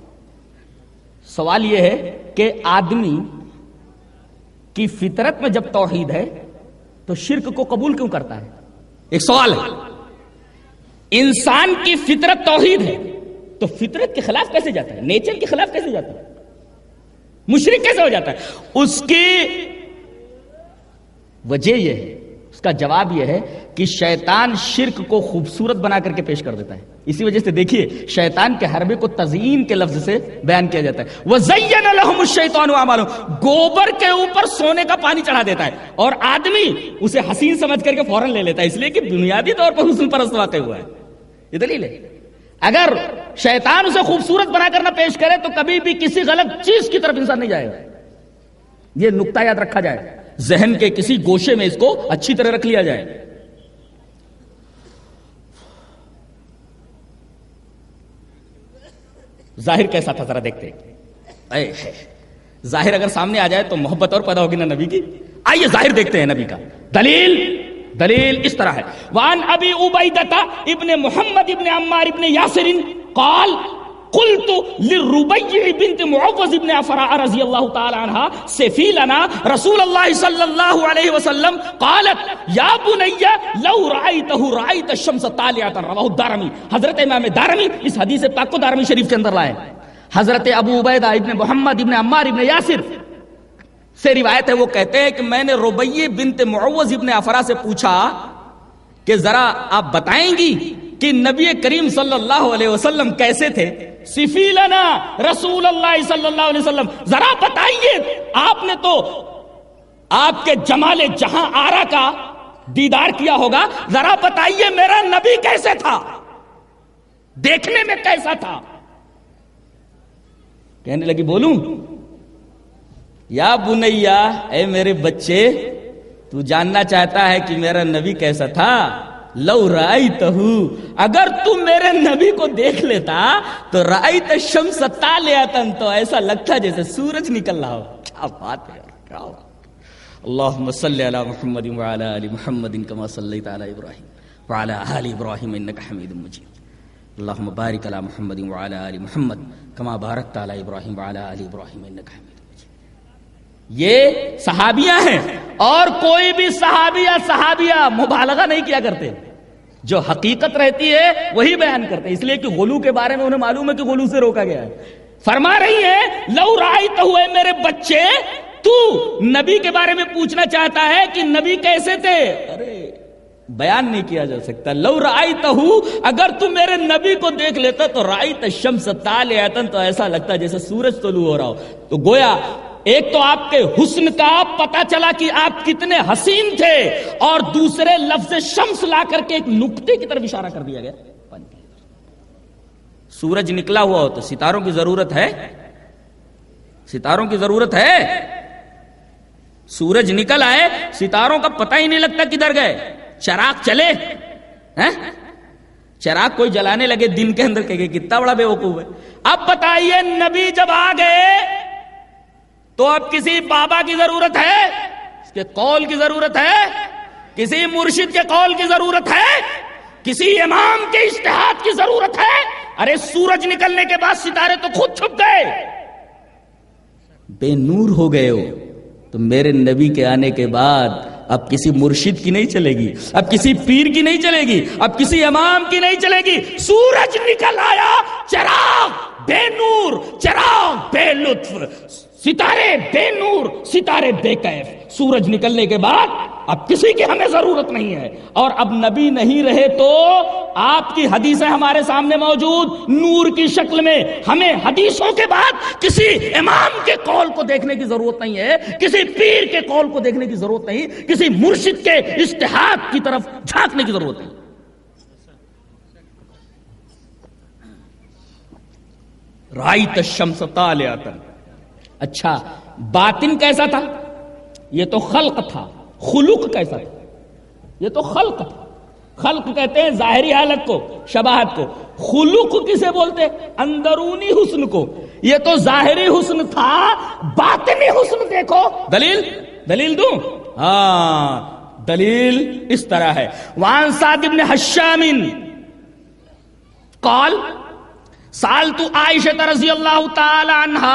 सवाल यह है कि आदमी की फितरत में जब तौहीद है तो शिर्क को कबूल क्यों करता है? एक सवाल है। इंसान की फितरत तौहीद है तो फितरत के खिलाफ कैसे जाता है? नेचर के खिलाफ कैसे जाता है? मुशरिक कैसे हो जाता है? उसकी वजह यह है, उसका जवाब यह है कि शैतान शिर्क को खूबसूरत बना करके पेश कर देता है। इसी वजह से देखिए शैतान के हरबे को तज़यीन के लफ्ज से बयान किया जाता है। वज़य्यन लहुमुश शैतानु अमालहुम, गोबर के ऊपर सोने का पानी चढ़ा देता है और आदमी उसे हसीन समझ करके फौरन ले लेता है, इसलिए कि बुनियादी तौर पर हुस्न परस्त वाक़ हुआ है। ये दलील है। अगर शैतान उसे खूबसूरत बना कर ना पेश करे तो कभी भी किसी गलत चीज की तरफ इंसान नहीं जाएगा। यह नुक्ता याद रखा जाए, जहन के किसी गोशे में इसको अच्छी तरह रख लिया जाए। जाहिर कैसा था जरा देखते हैं। जाहिर अगर सामने आ जाए तो मोहब्बत और पैदा होगी ना नबी की। आइए जाहिर देखते हैं नबी का। दलील इस तरह है, वान अबी उबैदता इब्ने मोहम्मद इब्ने अम्मार इब्ने यासिरिन काल कुल्तु लिरुबैय बिन्त मुअव्वज़ इब्ने अफ़रा रज़ियल्लाहु ताला अन्हा सफ़ीलना रसूलुल्लाह सल्लल्लाहु अलैहि वसल्लम क़ालत या बुनय्या लौ रअयतहु रअयत अश-शम्स तालिअतन, रवाहु दारमी। हजरत इमाम दारमी इस हदीस पाक को दारमी शरीफ के अंदर लाए। हजरत अबू उबैदा इब्ने मोहम्मद इब्ने अम्मार इब्ने यासिर से रिवायत है, वो कहते हैं कि मैंने रुबैय बिन्त मुअव्वज़ इब्ने अफ़रा से पूछा कि जरा आप बताएंगी कि नबी करीम सल्लल्लाहु अलैहि वसल्लम कैसे थे? सिफीलना रसूलुल्लाह सल्लल्लाहु अलैहि वसल्लम, जरा बताइए, आपने तो आपके जमाले जहां आरा का दीदार किया होगा, जरा बताइए मेरा नबी कैसे था, देखने में कैसा था? کہنے لگی بولوں؟ یا بنیا، اے میرے بچے، تو جاننا چاہتا ہے کہ میرا نبی کیسا تھا؟ لو رأیتہ، اگر تم میرے نبی کو دیکھ لیتا تو رأیت الشمس طالعۃ، تو ایسا لگتا جیسے سورج نکل رہا ہو۔ کیا بات ہے، کیا بات۔ اللہم صلی علی محمد وعلی آل محمد کما صلیت علی ابراہیم وعلی آل ابراہیم انک حمید مجید۔ اللہم بارک علی محمد وعلی آل محمد کما بارکت علی ابراہیم وعلی آل ابراہیم انک حمید مجید۔ یہ صحابیاں ہیں، اور کوئی بھی صحابی یا صحابیہ مبالغہ نہیں کیا کرتے، جو حقیقت رہتی ہے وہی بیان کرتے ہیں، اس لیے کہ غلو کے بارے میں انہیں معلوم ہے کہ غلو سے روکا گیا ہے۔ فرما رہی ہے لو رأیتہ، ہوئے میرے بچے، تو نبی کے بارے میں پوچھنا چاہتا ہے کہ نبی کیسے تھے؟ ارے بیان نہیں کیا جا سکتا۔ لو رأیتہ، اگر تم میرے نبی کو دیکھ لیتا تو رأیت الشمس طالعۃ، تو ایسا لگتا جیسے سورج طلوع ہو رہا ہو۔ تو گویا ایک تو آپ کے حسن کا پتہ چلا کہ آپ کتنے حسین تھے، اور دوسرے لفظ شمس لا کر کے ایک نقطے کی طرف اشارہ کر دیا گیا۔ سورج نکلا ہوا ہو تو ستاروں کی ضرورت ہے؟ ستاروں کی ضرورت ہے؟ سورج نکل آئے، ستاروں کا پتہ ہی نہیں لگتا کدھر گئے۔ چراغ چلے، چراغ کوئی جلانے لگے دن کے اندر، کہ کتنا بڑا بے وقوف ہے۔ اب بتائیے نبی جب آ گئے تو اب کسی بابا کی ضرورت ہے؟ اس کے قول کی ضرورت ہے؟ کسی مرشد کے قول کی ضرورت ہے؟ کسی امام کے اجتہاد کی ضرورت ہے؟ ارے سورج نکلنے کے بعد ستارے تو خود چھپ گئے۔ بے نور ہو گئے ہو تو میرے نبی کے آنے کے بعد اب کسی مرشد کی نہیں چلے گی، اب کسی پیر کی نہیں چلے گی، اب کسی امام کی نہیں چلے گی۔ سورج نکل آیا، چراغ بے نور، چراغ بے لطف، ستارے بے نور، ستارے بے کیف۔ سورج نکلنے کے بعد اب کسی کی ہمیں ضرورت نہیں ہے، اور اب نبی نہیں رہے تو آپ کی حدیثیں ہمارے سامنے موجود نور کی شکل میں، ہمیں حدیثوں کے بعد کسی امام کے قول کو دیکھنے کی ضرورت نہیں ہے، کسی پیر کے قول کو دیکھنے کی ضرورت نہیں، کسی مرشد کے اجتہاد کی طرف جھانکنے کی ضرورت نہیں۔ رأیت الشمس طالعۃ۔ اچھا باطن کیسا تھا؟ یہ تو خلق تھا، خلق کیسا تھا؟ یہ تو خلق تھا۔ خلق کہتے ہیں ظاہری حالت کو، شباہت کو۔ خلق کسے بولتے؟ اندرونی حسن کو۔ یہ تو ظاہری حسن تھا، باطنی حسن دیکھو۔ دلیل دوں؟ ہاں، دلیل اس طرح ہے۔ وعن سعد بن حشام قال سألت عائشة رضی اللہ تعالی عنہا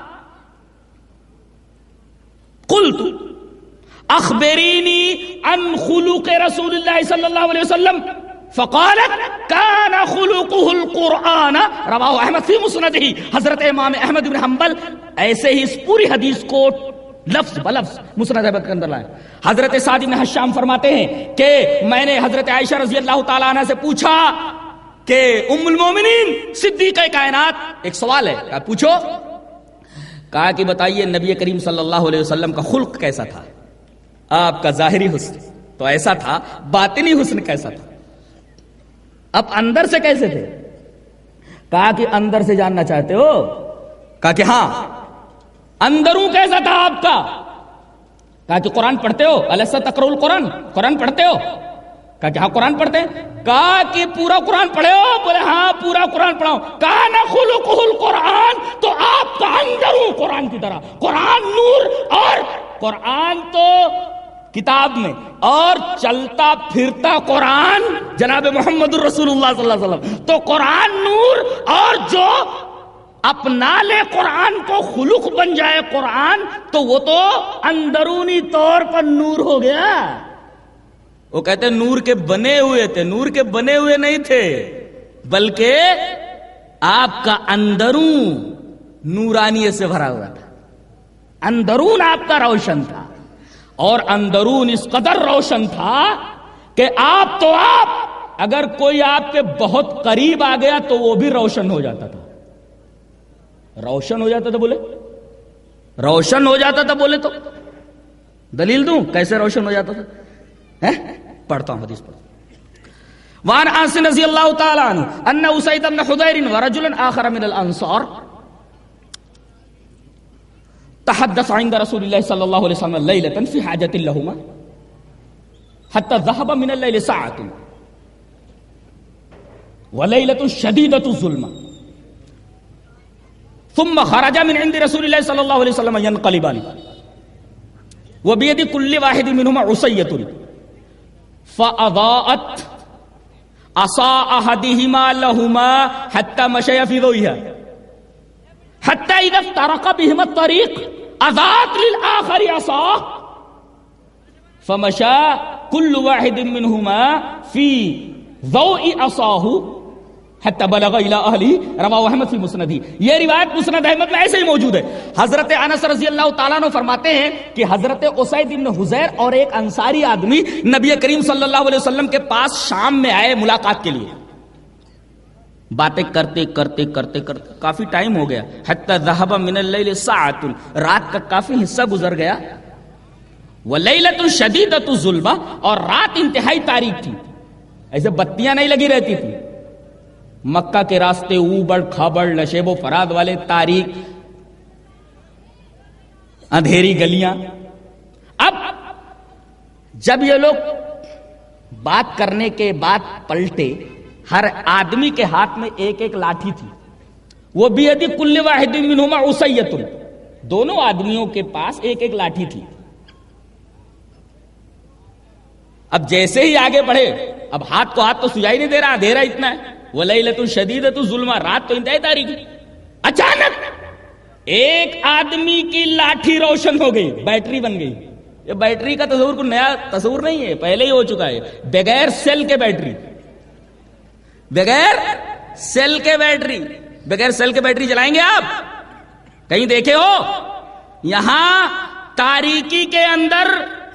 قلت اخبرینی عن خلق رسول اللہ صلی اللہ علیہ وسلم فقالت كان خلقه القرآن رواہ احمد فی مسندہ۔ حضرت امام احمد بن حنبل ایسے ہی اس پوری حدیث کو لفظ بلفظ مسند احمد کے اندر لائے۔ حضرت سعد بن حشام فرماتے ہیں کہ میں نے حضرت عائشہ رضی اللہ تعالیٰ عنہ سے پوچھا کہ ام المومنین صدیقہ کائنات، ایک سوال ہے، کہا پوچھو۔ کہا کہ بتائیے نبی کریم صلی اللہ علیہ وسلم کا خلق کیسا تھا؟ آپ کا ظاہری حسن تو ایسا تھا، باطنی حسن کیسا تھا؟ اب اندر سے کیسے تھے؟ کہا کہ اندر سے جاننا چاہتے ہو؟ کہا کہ ہاں۔ اندروں کیسا تھا آپ کا؟ کہا کہ قرآن پڑھتے ہو؟ الیس تقرؤ القرآن، قرآن پڑھتے ہو؟ کہا کہ ہاں قرآن پڑھتے ہیں۔ کہا کہ پورا قرآن پڑھے ہو؟ بولے ہاں پورا قرآن پڑھا ہوں۔ کہا نہ خلقہ القرآن، تو آپ کا اندروں قرآن کی طرح، قرآن نور، اور قرآن تو کتاب میں، اور چلتا پھرتا قرآن جناب محمد الرسول اللہ صلی اللہ علیہ وسلم، تو قرآن نور، اور جو اپنا لے قرآن کو، خلق بن جائے قرآن، تو وہ تو اندرونی طور پر نور ہو گیا۔ وہ کہتے ہیں نور کے بنے ہوئے تھے، نور کے بنے ہوئے نہیں تھے، بلکہ آپ کا اندرون نورانیت سے بھرا ہوا تھا، اندرون آپ کا روشن تھا، اور اندرون اس قدر روشن تھا کہ آپ تو آپ، اگر کوئی آپ کے بہت قریب آ گیا تو وہ بھی روشن ہو جاتا تھا۔ روشن ہو جاتا تھا، بولے روشن ہو جاتا تھا، بولے تو دلیل دوں کیسے روشن ہو جاتا تھا؟ پڑھتا ہوں حدیث پڑھتا ہوں۔ وعن انس رضی اللہ تعالی عنہ ان اسید بن حضیر ورجل آخر من الانصار تحدث عند رسول اللہ صلی اللہ علیہ وسلم لیلۃ فی حاجۃ لہما حتی ذهب من الليل ساعۃ ولیلۃ شدیدۃ الظلمہ ثم خرج من عند رسول اللہ صلی اللہ علیہ وسلم ينقلبان وبيد كل واحد منهما عصية فأضاءت عصا أحدهما لهما حتى مشي في ضوئها حتى إذا افترق بهما الطريق أضاءت للآخر عصاه فمشى كل واحد منهما في ضوء عصاه حتى بلغ الى اهله رواه احمد فی مسندہ. یہ روایت مسند احمد میں ایسے ہی موجود ہے. حضرت انس رضی اللہ تعالیٰ عنہ فرماتے ہیں کہ حضرت اسید بن حضیر اور ایک انصاری آدمی نبی کریم صلی اللہ علیہ وسلم کے پاس شام میں آئے ملاقات کے لیے. باتیں کرتے کرتے کرتے کرتے کافی ٹائم ہو گیا. حتی ذهب من اللیل ساعۃ, رات کا کافی حصہ گزر گیا. ولیلۃ شدیدۃ الظلمہ, اور رات انتہائی تاریک تھی, ایسے بتیاں نہیں لگی رہتی تھی. مکہ کے راستے اوبڑ کھابڑ نشیب و فراد والے تاریک اندھیری گلیاں. اب جب یہ لوگ بات کرنے کے بعد پلٹے, ہر آدمی کے ہاتھ میں ایک ایک لاٹھی تھی. وہ بیدی کل واحد منہما عصیۃ, دونوں آدمیوں کے پاس ایک ایک لاٹھی تھی. اب جیسے ہی آگے بڑھے, اب ہاتھ کو ہاتھ تو سجائی نہیں دے رہا, اندھیرا اتنا ہے. ولیلۃ شدیدۃ الظلمہ, رات تو انتہائی تاریک. اچانک ایک آدمی کی لاٹھی روشن ہو گئی, بیٹری بن گئی. یہ بیٹری کا تصور کوئی نیا تصور نہیں ہے, پہلے ہی ہو چکا ہے. بغیر سیل کے بیٹری, بغیر سیل کے بیٹری, بغیر سیل کے بیٹری چلائیں گے آپ؟ کہیں دیکھے ہو؟ یہاں تاریکی کے اندر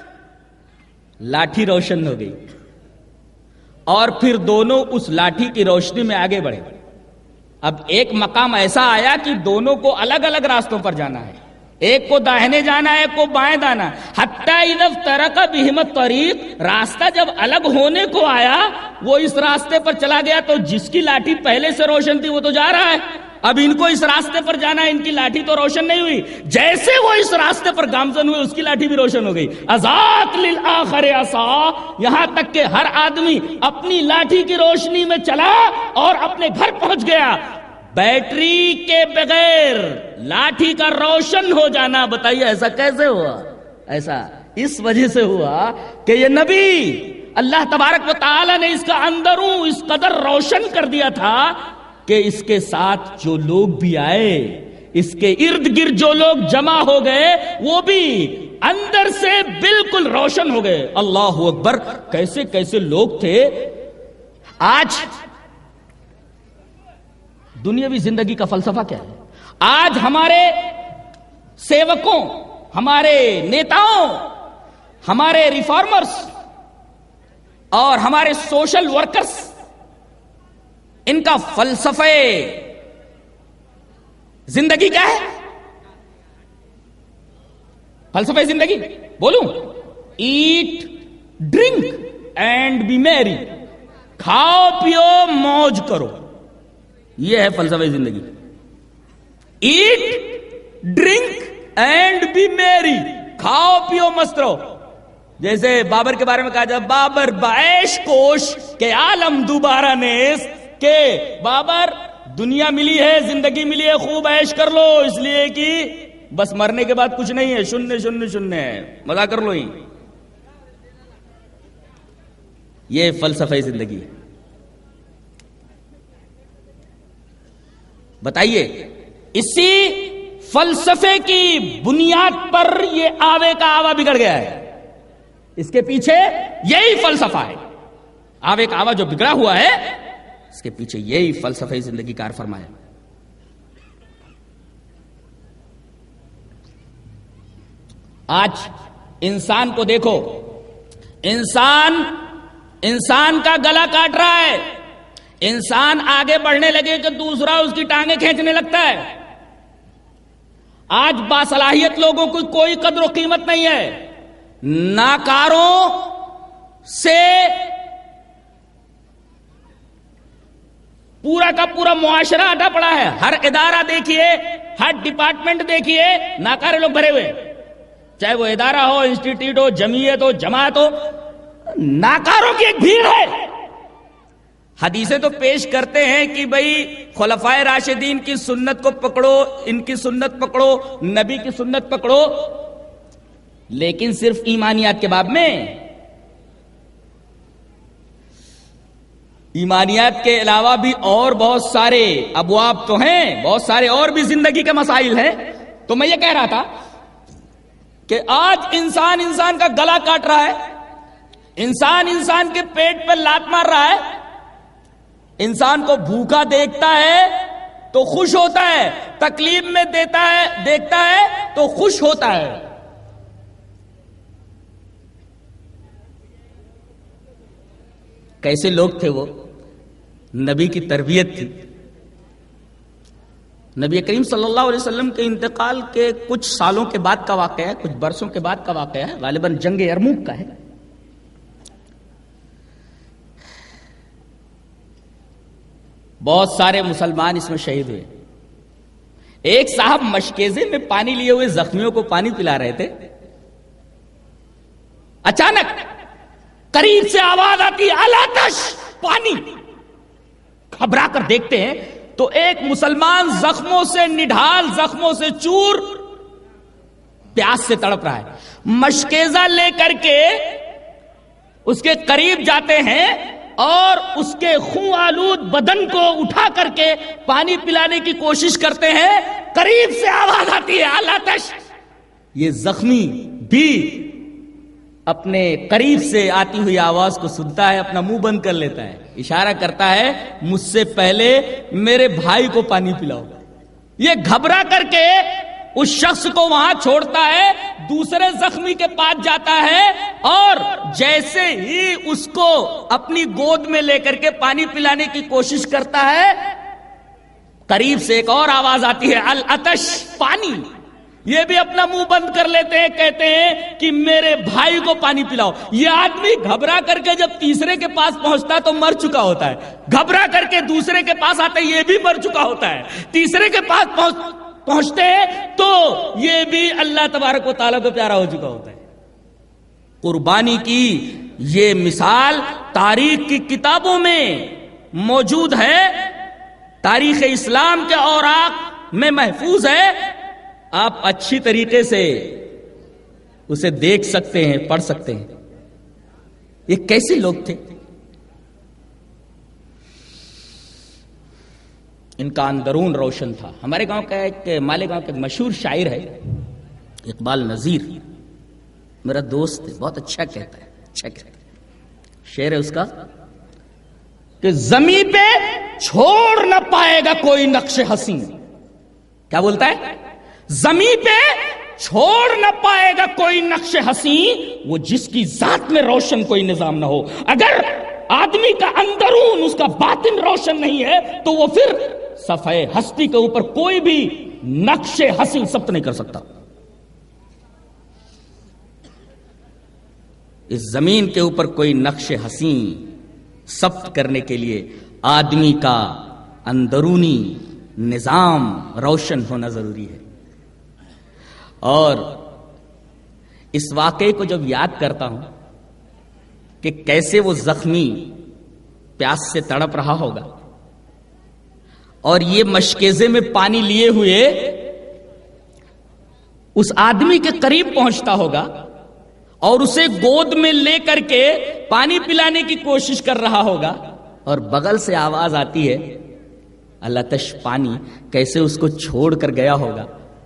لاٹھی روشن ہو گئی, اور پھر دونوں اس لاٹھی کی روشنی میں آگے بڑھے. اب ایک مقام ایسا آیا کہ دونوں کو الگ الگ راستوں پر جانا ہے, ایک کو داہنے جانا ہے, ایک کو بائیں جانا. حتی اذا افترق بہما الطریق, راستہ جب الگ ہونے کو آیا, وہ اس راستے پر چلا گیا تو جس کی لاٹھی پہلے سے روشن تھی وہ تو جا رہا ہے. اب ان کو اس راستے پر جانا ہے, ان کی لاٹھی تو روشن نہیں ہوئی. جیسے وہ اس راستے پر گامزن ہوئے اس کی لاٹھی بھی روشن ہو گئی. اضاءت للآخر عصا, یہاں تک کہ ہر آدمی اپنی لاٹھی کی روشنی میں چلا اور اپنے گھر پہنچ گیا. بیٹری کے بغیر لاٹھی کا روشن ہو جانا, بتائیے ایسا کیسے ہوا؟ ایسا اس وجہ سے ہوا کہ یہ نبی اللہ تبارک و تعالی نے اس کا اندروں اس قدر روشن کر دیا تھا کہ اس کے ساتھ جو لوگ بھی آئے, اس کے ارد گرد جو لوگ جمع ہو گئے, وہ بھی اندر سے بالکل روشن ہو گئے. اللہ اکبر, کیسے کیسے لوگ تھے. آج دنیاوی زندگی کا فلسفہ کیا ہے؟ آج ہمارے سیوکوں, ہمارے نیتاؤں, ہمارے ریفارمرز اور ہمارے سوشل ورکرز, ان کا فلسفہ زندگی کیا ہے؟ فلسفہ زندگی بولوں, ایٹ ڈرنک اینڈ بی میری, کھاؤ پیو موج کرو, یہ ہے فلسفہ زندگی. ایٹ ڈرنک اینڈ بی میری, کھاؤ پیو مست رہو. جیسے بابر کے بارے میں کہا جائے, بابر بعیش کوش کہ عالم دوبارہ نیست, کہ بابر دنیا ملی ہے, زندگی ملی ہے, خوب عیش کر لو, اس لیے کہ بس مرنے کے بعد کچھ نہیں ہے, شنیہ شنیہ شنیہ ہے, مزہ کر لو ہی. یہ فلسفہ زندگی ہے. بتائیے, اسی فلسفے کی بنیاد پر یہ آوے کا آوا بگڑ گیا ہے. اس کے پیچھے یہی فلسفہ ہے. آوے کا آوا جو بگڑا ہوا ہے, اس کے پیچھے یہی فلسفہ زندگی کار فرمایا. آج انسان کو دیکھو, انسان کا گلا کاٹ رہا ہے. انسان آگے بڑھنے لگے کہ دوسرا اس کی ٹانگیں کھینچنے لگتا ہے. آج باصلاحیت لوگوں کی کوئی قدر و قیمت نہیں ہے. ناکاروں سے پورا کا پورا معاشرہ اٹا پڑا ہے. ہر ادارہ دیکھیے ہر ڈپارٹمنٹ دیکھیے ناکارے لوگ بھرے ہوئے، چاہے وہ ادارہ ہو، انسٹیٹیوٹ ہو، جمعیت ہو، جماعت ہو، ناکاروں کی ایک بھیڑ ہے۔ حدیثیں تو پیش کرتے ہیں کہ بھئی خلفائے راشدین کی سنت کو پکڑو، ان کی سنت پکڑو، نبی کی سنت پکڑو، لیکن صرف ایمانیات کے باب میں۔ ایمانیات کے علاوہ بھی اور بہت سارے ابواب تو ہیں، بہت سارے اور بھی زندگی کے مسائل ہیں۔ تو میں یہ کہہ رہا تھا کہ آج انسان کا گلا کاٹ رہا ہے، انسان کے پیٹ پہ لات مار رہا ہے، انسان کو بھوکا دیکھتا ہے تو خوش ہوتا ہے، تکلیف میں دیکھتا ہے تو خوش ہوتا ہے۔ کیسے لوگ تھے وہ؟ نبی کی تربیت تھی۔ نبی کریم صلی اللہ علیہ وسلم کے انتقال کے کچھ سالوں کے بعد کا واقعہ ہے، کچھ برسوں کے بعد کا واقعہ ہے، غالباً جنگ یرموک کا ہے۔ بہت سارے مسلمان اس میں شہید ہوئے۔ ایک صاحب مشکیزے میں پانی لیے ہوئے زخمیوں کو پانی پلا رہے تھے، اچانک قریب سے آواز آتی ہے الاتش، پانی۔ گھبرا کر دیکھتے ہیں تو ایک مسلمان زخموں سے نڈھال، زخموں سے چور، پیاس سے تڑپ رہا ہے۔ مشکیزہ لے کر کے اس کے قریب جاتے ہیں اور اس کے خون آلود بدن کو اٹھا کر کے پانی پلانے کی کوشش کرتے ہیں۔ قریب سے آواز آتی ہے الاتش۔ یہ زخمی بھی اپنے قریب سے آتی ہوئی آواز کو سنتا ہے، اپنا منہ بند کر لیتا ہے، اشارہ کرتا ہے مجھ سے پہلے میرے بھائی کو پانی پلاؤ۔ یہ گھبرا کر کے اس شخص کو وہاں چھوڑتا ہے، دوسرے زخمی کے پاس جاتا ہے اور جیسے ہی اس کو اپنی گود میں لے کر کے پانی پلانے کی کوشش کرتا ہے، قریب سے ایک اور آواز آتی ہے الاتش، پانی۔ یہ بھی اپنا منہ بند کر لیتے ہیں، کہتے ہیں کہ میرے بھائی کو پانی پلاؤ۔ یہ آدمی گھبرا کر کے جب تیسرے کے پاس پہنچتا ہے تو مر چکا ہوتا ہے، گھبرا کر کے دوسرے کے پاس آتا ہے، یہ بھی مر چکا ہوتا ہے، تیسرے کے پاس پہنچتے ہیں تو یہ بھی اللہ تبارک و تعالیٰ کو پیارا ہو چکا ہوتا ہے۔ قربانی کی یہ مثال تاریخ کی کتابوں میں موجود ہے، تاریخ اسلام کے اوراق میں محفوظ ہے، آپ اچھی طریقے سے اسے دیکھ سکتے ہیں، پڑھ سکتے ہیں۔ یہ کیسے لوگ تھے؟ ان کا اندرون روشن تھا۔ ہمارے گاؤں کا ایک مالیگاؤں کا ایک مشہور شاعر ہے اقبال نذیر، میرا دوست ہے، بہت اچھا کہتا ہے، شعر ہے اس کا کہ زمین پہ چھوڑ نہ پائے گا کوئی نقش حسین۔ کیا بولتا ہے؟ زمین پہ چھوڑ نہ پائے گا کوئی نقش حسین، وہ جس کی ذات میں روشن کوئی نظام نہ ہو۔ اگر آدمی کا اندرون، اس کا باطن روشن نہیں ہے تو وہ پھر صفحے ہستی کے اوپر کوئی بھی نقش حسین ثبت نہیں کر سکتا۔ اس زمین کے اوپر کوئی نقش حسین ثبت کرنے کے لیے آدمی کا اندرونی نظام روشن ہونا ضروری ہے۔ اور اس واقعے کو جب یاد کرتا ہوں کہ کیسے وہ زخمی پیاس سے تڑپ رہا ہوگا اور یہ مشکیزے میں پانی لیے ہوئے اس آدمی کے قریب پہنچتا ہوگا اور اسے گود میں لے کر کے پانی پلانے کی کوشش کر رہا ہوگا، اور بغل سے آواز آتی ہے الاتش، پانی، کیسے اس کو چھوڑ کر گیا ہوگا۔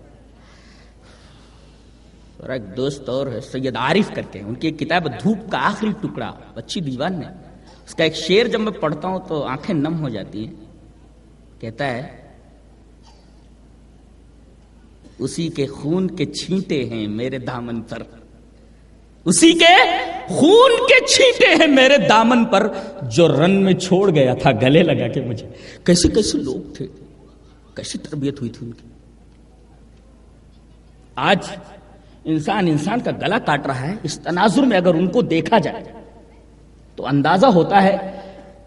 اور ایک دوست اور ہے سید عارف کر کے، ان کی ایک کتاب دھوپ کا آخری ٹکڑا، اچھی دیوان ہے، اس کا ایک شعر جب میں پڑھتا ہوں تو آنکھیں نم ہو جاتی ہیں۔ کہتا ہے اسی کے خون کے چھینٹے ہیں میرے دامن پر، اسی کے خون کے چھینٹے ہیں میرے دامن پر، جو رن میں چھوڑ گیا تھا گلے لگا کے مجھے۔ کیسے کیسے لوگ تھے، کیسی تربیت ہوئی تھی ان کی۔ آج انسان کا گلا کاٹ رہا ہے، اس تناظر میں اگر ان کو دیکھا جائے تو اندازہ ہوتا ہے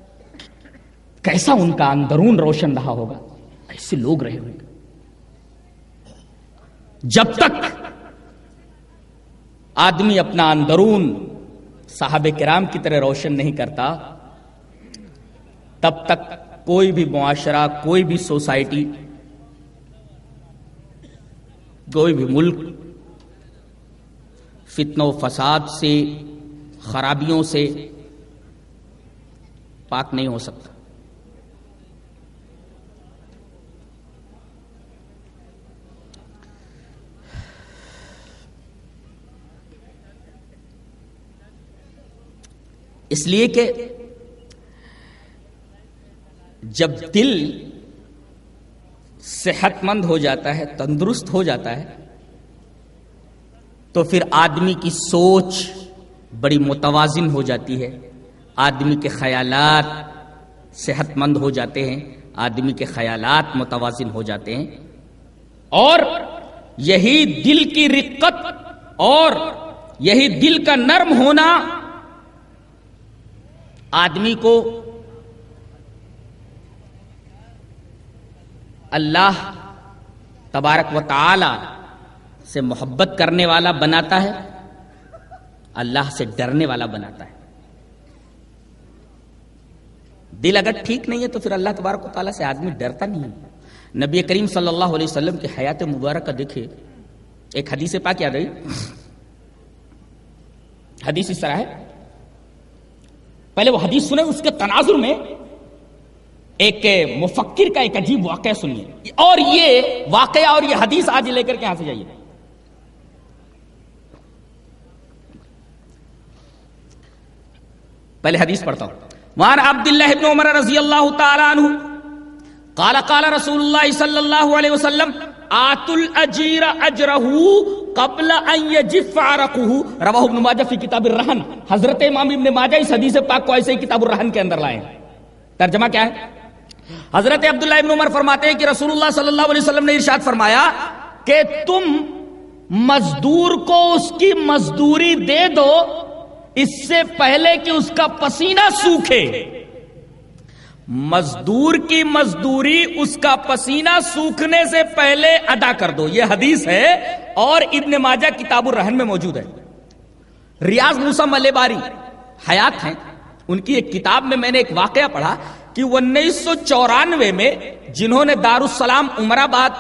کیسا ان کا اندرون روشن رہا ہوگا، ایسے لوگ رہے ہوئے۔ جب تک آدمی اپنا اندرون صحابہ کرام کی طرح روشن نہیں کرتا، تب تک کوئی بھی معاشرہ، کوئی بھی سوسائٹی، کوئی بھی ملک فتنہ و فساد سے، خرابیوں سے پاک نہیں ہو سکتا۔ اس لیے کہ جب دل صحت مند ہو جاتا ہے، تندرست ہو جاتا ہے، تو پھر آدمی کی سوچ بڑی متوازن ہو جاتی ہے، آدمی کے خیالات صحت مند ہو جاتے ہیں، آدمی کے خیالات متوازن ہو جاتے ہیں، اور یہی دل کی رقت اور یہی دل کا نرم ہونا آدمی کو اللہ تبارک و تعالی سے محبت کرنے والا بناتا ہے، اللہ سے ڈرنے والا بناتا ہے۔ دل اگر ٹھیک نہیں ہے تو پھر اللہ تبارک و تعالی سے آدمی ڈرتا نہیں ہے۔ نبی کریم صلی اللہ علیہ وسلم کی حیات مبارکہ دیکھے، ایک حدیث پاک یاد رہی، حدیث اس طرح ہے، پہلے وہ حدیث سنیں، اس کے تناظر میں ایک مفکر کا ایک عجیب واقعہ سنیے، اور یہ واقعہ اور یہ حدیث آج لے کر کے یہاں سے جائیے۔ پہلے حدیث پڑھتا ہوں۔ وعن عبد اللہ بن عمر رضی اللہ تعالی عنہ قال قال رسول اللہ صلی اللہ علیہ وسلم آتوا الاجیر اجرہ قبل ان یجف عرقہ، رواہ ابن ماجہ فی کتاب الرہن۔ حضرت امام ابن ماجہ اس حدیث پاک کو ایسے ہی کتاب الرہن کے اندر لائے ہیں۔ ترجمہ کیا ہے؟ حضرت عبداللہ ابن عمر فرماتے ہیں کہ رسول اللہ صلی اللہ علیہ وسلم نے ارشاد فرمایا کہ تم مزدور کو اس کی مزدوری دے دو اس سے پہلے کہ اس کا پسینہ سوکھے۔ مزدور کی مزدوری اس کا پسینہ سوکھنے سے پہلے ادا کر دو، یہ حدیث ہے اور ابن ماجہ کتاب الرہن میں موجود ہے۔ ریاض موسیٰ ملباری حیات ہیں، ان کی ایک کتاب میں میں نے ایک واقعہ پڑھا کہ 1994 میں جنہوں نے دارالسلام عمر آباد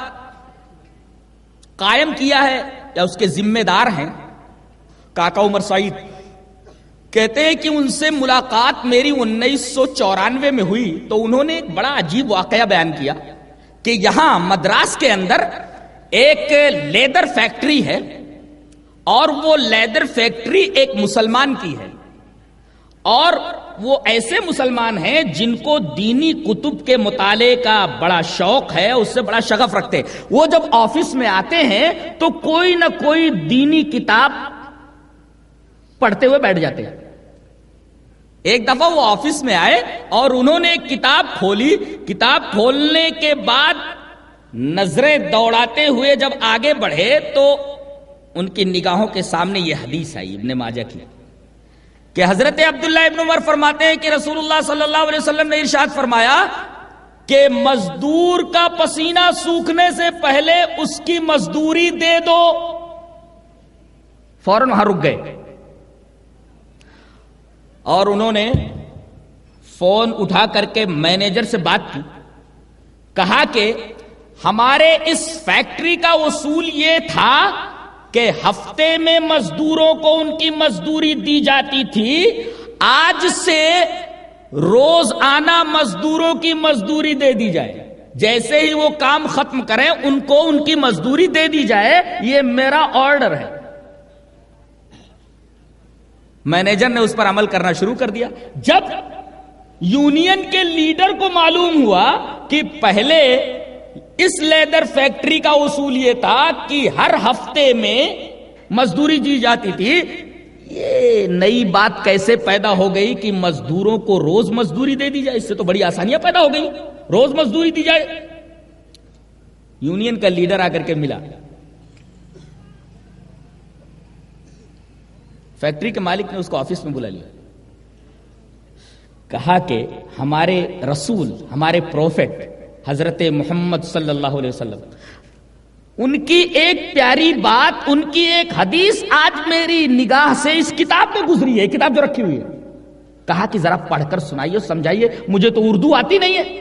قائم کیا ہے یا اس کے ذمہ دار ہیں، کاکا عمر سعید، کہتے ہیں کہ ان سے ملاقات میری 1994 میں ہوئی تو انہوں نے ایک بڑا عجیب واقعہ بیان کیا کہ یہاں مدراس کے اندر ایک لیدر فیکٹری ہے اور وہ لیدر فیکٹری ایک مسلمان کی ہے، اور وہ ایسے مسلمان ہیں جن کو دینی کتب کے مطالعے کا بڑا شوق ہے، اس سے بڑا شغف رکھتے ہیں۔ وہ جب آفس میں آتے ہیں تو کوئی نہ کوئی دینی کتاب پڑھتے ہوئے بیٹھ جاتے ہیں۔ ایک دفعہ وہ آفس میں آئے اور انہوں نے ایک کتاب کھولی، کتاب کھولنے کے بعد نظریں دوڑاتے ہوئے جب آگے بڑھے تو ان کی نگاہوں کے سامنے یہ حدیث آئی ابن ماجہ کی کہ حضرت عبداللہ ابن عمر فرماتے ہیں کہ رسول اللہ صلی اللہ علیہ وسلم نے ارشاد فرمایا کہ مزدور کا پسینہ سوکھنے سے پہلے اس کی مزدوری دے دو۔ فوراً وہاں رک گئے اور انہوں نے فون اٹھا کر کے مینیجر سے بات کی، کہا کہ ہمارے اس فیکٹری کا اصول یہ تھا کہ ہفتے میں مزدوروں کو ان کی مزدوری دی جاتی تھی، آج سے روز آنا مزدوروں کی مزدوری دے دی جائے، جیسے ہی وہ کام ختم کریں ان کو ان کی مزدوری دے دی جائے، یہ میرا آرڈر ہے۔ مینیجر نے اس پر عمل کرنا شروع کر دیا۔ جب یونین کے لیڈر کو معلوم ہوا کہ پہلے اس لیدر فیکٹری کا اصول یہ تھا کہ ہر ہفتے میں مزدوری دی جاتی تھی، یہ نئی بات کیسے پیدا ہو گئی کہ مزدوروں کو روز مزدوری دے دی جائے، اس سے تو بڑی آسانیاں پیدا ہو گئی، روز مزدوری دی جائے۔ یونین کا لیڈر آ کر کے ملا، فیکٹری کے مالک نے اس کو آفس میں بلا لیا، کہا کہ ہمارے رسول، ہمارے پروفیٹ حضرت محمد صلی اللہ علیہ وسلم، ان کی ایک پیاری بات، ان کی ایک حدیث آج میری نگاہ سے اس کتاب میں گزری ہے، کتاب جو رکھی ہوئی ہے. کہا کہ ذرا پڑھ کر سنائیے، سمجھائیے، مجھے تو اردو آتی نہیں ہے.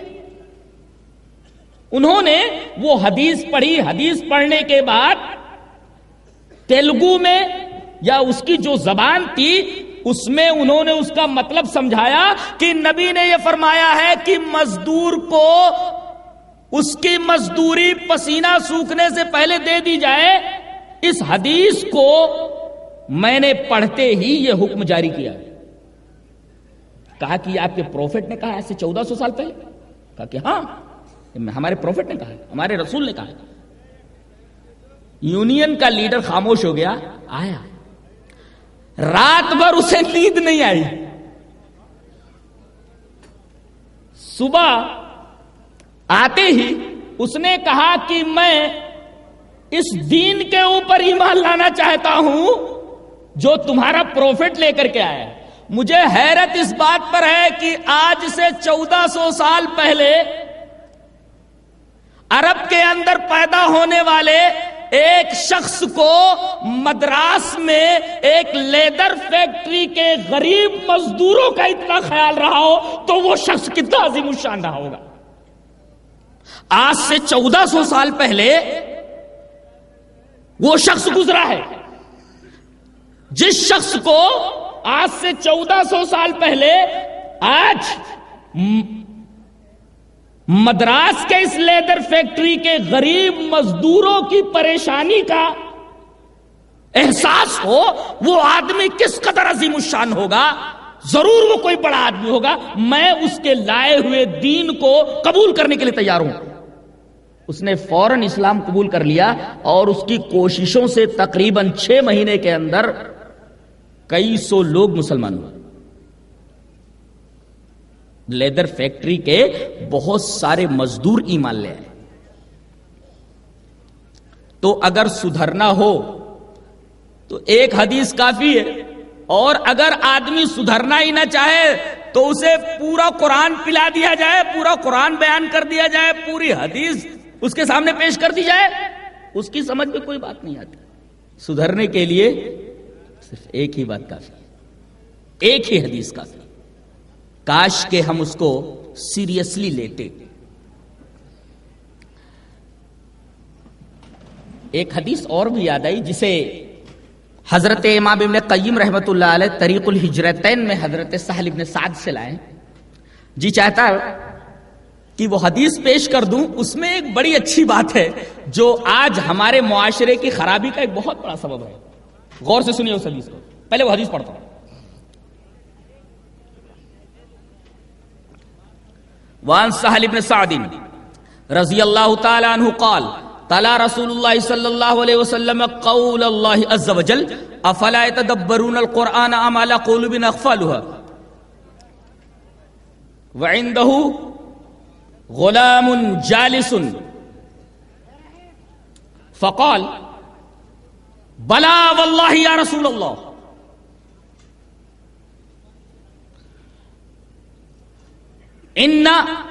انہوں نے وہ حدیث پڑھی. حدیث پڑھنے کے بعد تیلگو میں یا اس کی جو زبان تھی اس میں انہوں نے اس کا مطلب سمجھایا کہ نبی نے یہ فرمایا ہے کہ مزدور کو اس کی مزدوری پسینہ سوکھنے سے پہلے دے دی جائے. اس حدیث کو میں نے پڑھتے ہی یہ حکم جاری کیا. کہا کہ یہ آپ کے پروفٹ نے کہا ایسے 1400 سال پہلے؟ کہا کہ ہاں ہمارے پروفٹ نے کہا، ہمارے رسول نے کہا. یونین کا لیڈر خاموش ہو گیا. آیا رات بھر اسے نیند نہیں آئی. صبح آتے ہی اس نے کہا کہ میں اس دین کے اوپر ایمان لانا چاہتا ہوں جو تمہارا پروفٹ لے کر کے آیا. مجھے حیرت اس بات پر ہے کہ آج سے 1400 سال پہلے عرب کے اندر پیدا ہونے والے ایک شخص کو مدراس میں ایک لیدر فیکٹری کے غریب مزدوروں کا اتنا خیال رہا ہو تو وہ شخص کتنا عظیم الشان رہا ہوگا. آج سے 1400 سال پہلے وہ شخص گزرا ہے. جس شخص کو آج سے 1400 سال پہلے آج مدراس کے اس لیدر فیکٹری کے غریب مزدوروں کی پریشانی کا احساس ہو، وہ آدمی کس قدر عظیم الشان ہوگا. ضرور وہ کوئی بڑا آدمی ہوگا. میں اس کے لائے ہوئے دین کو قبول کرنے کے لیے تیار ہوں. اس نے فوراً اسلام قبول کر لیا اور اس کی کوششوں سے تقریباً 6 مہینے کے اندر کئی سو لوگ مسلمان ہوئے. لیدر فیکٹری کے بہت سارے مزدور ایمان لے آئے. تو اگر سدھرنا ہو تو ایک حدیث کافی ہے، اور اگر آدمی سدھرنا ہی نہ چاہے تو اسے پورا قرآن پلا دیا جائے، پورا قرآن بیان کر دیا جائے، پوری حدیث اس کے سامنے پیش کر دی جائے، اس کی سمجھ میں کوئی بات نہیں آتی. سدھرنے کے لیے صرف ایک ہی بات کافی ہے، ایک ہی حدیث کافی. کاش کہ ہم اس کو سیریسلی لیتے. ایک حدیث اور بھی یاد آئی جسے حضرت امام ابن قیم رحمت اللہ علیہ طریق الہجرتین میں حضرت سہل ابن سعد سے لائے. جی چاہتا ہے کہ وہ حدیث پیش کر دوں. اس میں ایک بڑی اچھی بات ہے جو آج ہمارے معاشرے کی خرابی کا ایک بہت بڑا سبب ہے. غور سے سنیے اس حدیث کو. پہلے وہ حدیث پڑھتا ہوں. وعن سہل بن سعد رضی اللہ تعالی عنہ قال تلا رسول اللہ صلی اللہ علیہ وسلم قول اللہ عز وجل افلا يتدبرون القرآن ام على قلوب اقفالها وعنده غلام جالس فقال بلا والله یا رسول اللہ ان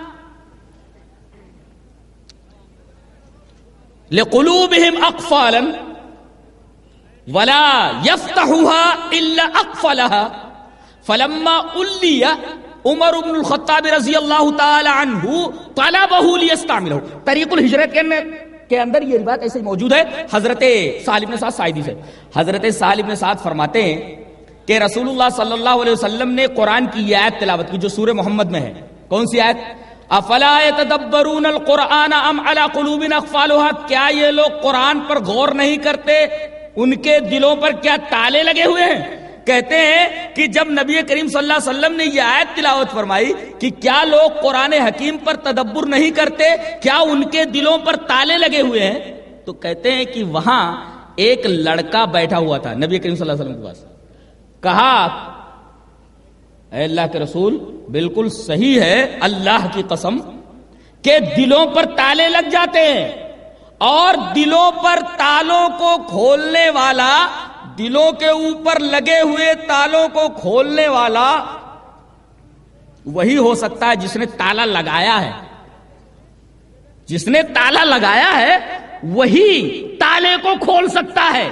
لقلوبهم اقفالا ولا يفتحها الا اقفلها فلما الی عمر بن الخطاب رضی اللہ تعالی عنہ طلبه لیستعمله. طریق الہجرت کے اندر یہ روایت ایسے موجود ہے حضرت سالم بن سعد ساعدی سے. حضرت سالم بن سعد فرماتے ہیں کہ رسول اللہ صلی اللہ علیہ وسلم نے قرآن کی یہ آیت تلاوت کی جو سورہ محمد میں ہے. کون سی آیت؟ افلا يتدبرون القرآن ام على قلوب اقفالها. کیا یہ لوگ قرآن پر غور نہیں کرتے؟ ان کے دلوں پر کیا تالے لگے ہوئے ہیں؟ کہتے ہیں کہ جب نبی کریم صلی اللہ علیہ وسلم نے یہ آیت تلاوت فرمائی کہ کیا لوگ قرآن حکیم پر تدبر نہیں کرتے، کیا ان کے دلوں پر تالے لگے ہوئے ہیں، تو کہتے ہیں کہ وہاں ایک لڑکا بیٹھا ہوا تھا نبی کریم صلی اللہ علیہ وسلم کے پاس. کہا اے اللہ کے رسول بالکل صحیح ہے اللہ کی قسم کہ دلوں پر تالے لگ جاتے ہیں، اور دلوں پر تالوں کو کھولنے والا، دلوں کے اوپر لگے ہوئے تالوں کو کھولنے والا وہی ہو سکتا ہے جس نے تالا لگایا ہے. جس نے تالا لگایا ہے وہی تالے کو کھول سکتا ہے.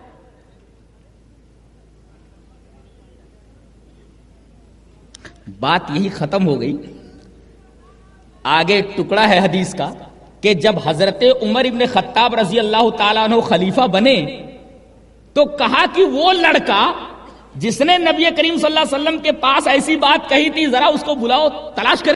بات یہی ختم ہو گئی. آگے ٹکڑا ہے حدیث کا کہ جب حضرت عمر ابن خطاب رضی اللہ تعالیٰ عنہ خلیفہ بنے تو کہا کہ وہ لڑکا جس نے نبی کریم صلی اللہ علیہ وسلم کے پاس ایسی بات کہی تھی ذرا اس کو بلاؤ، تلاش کر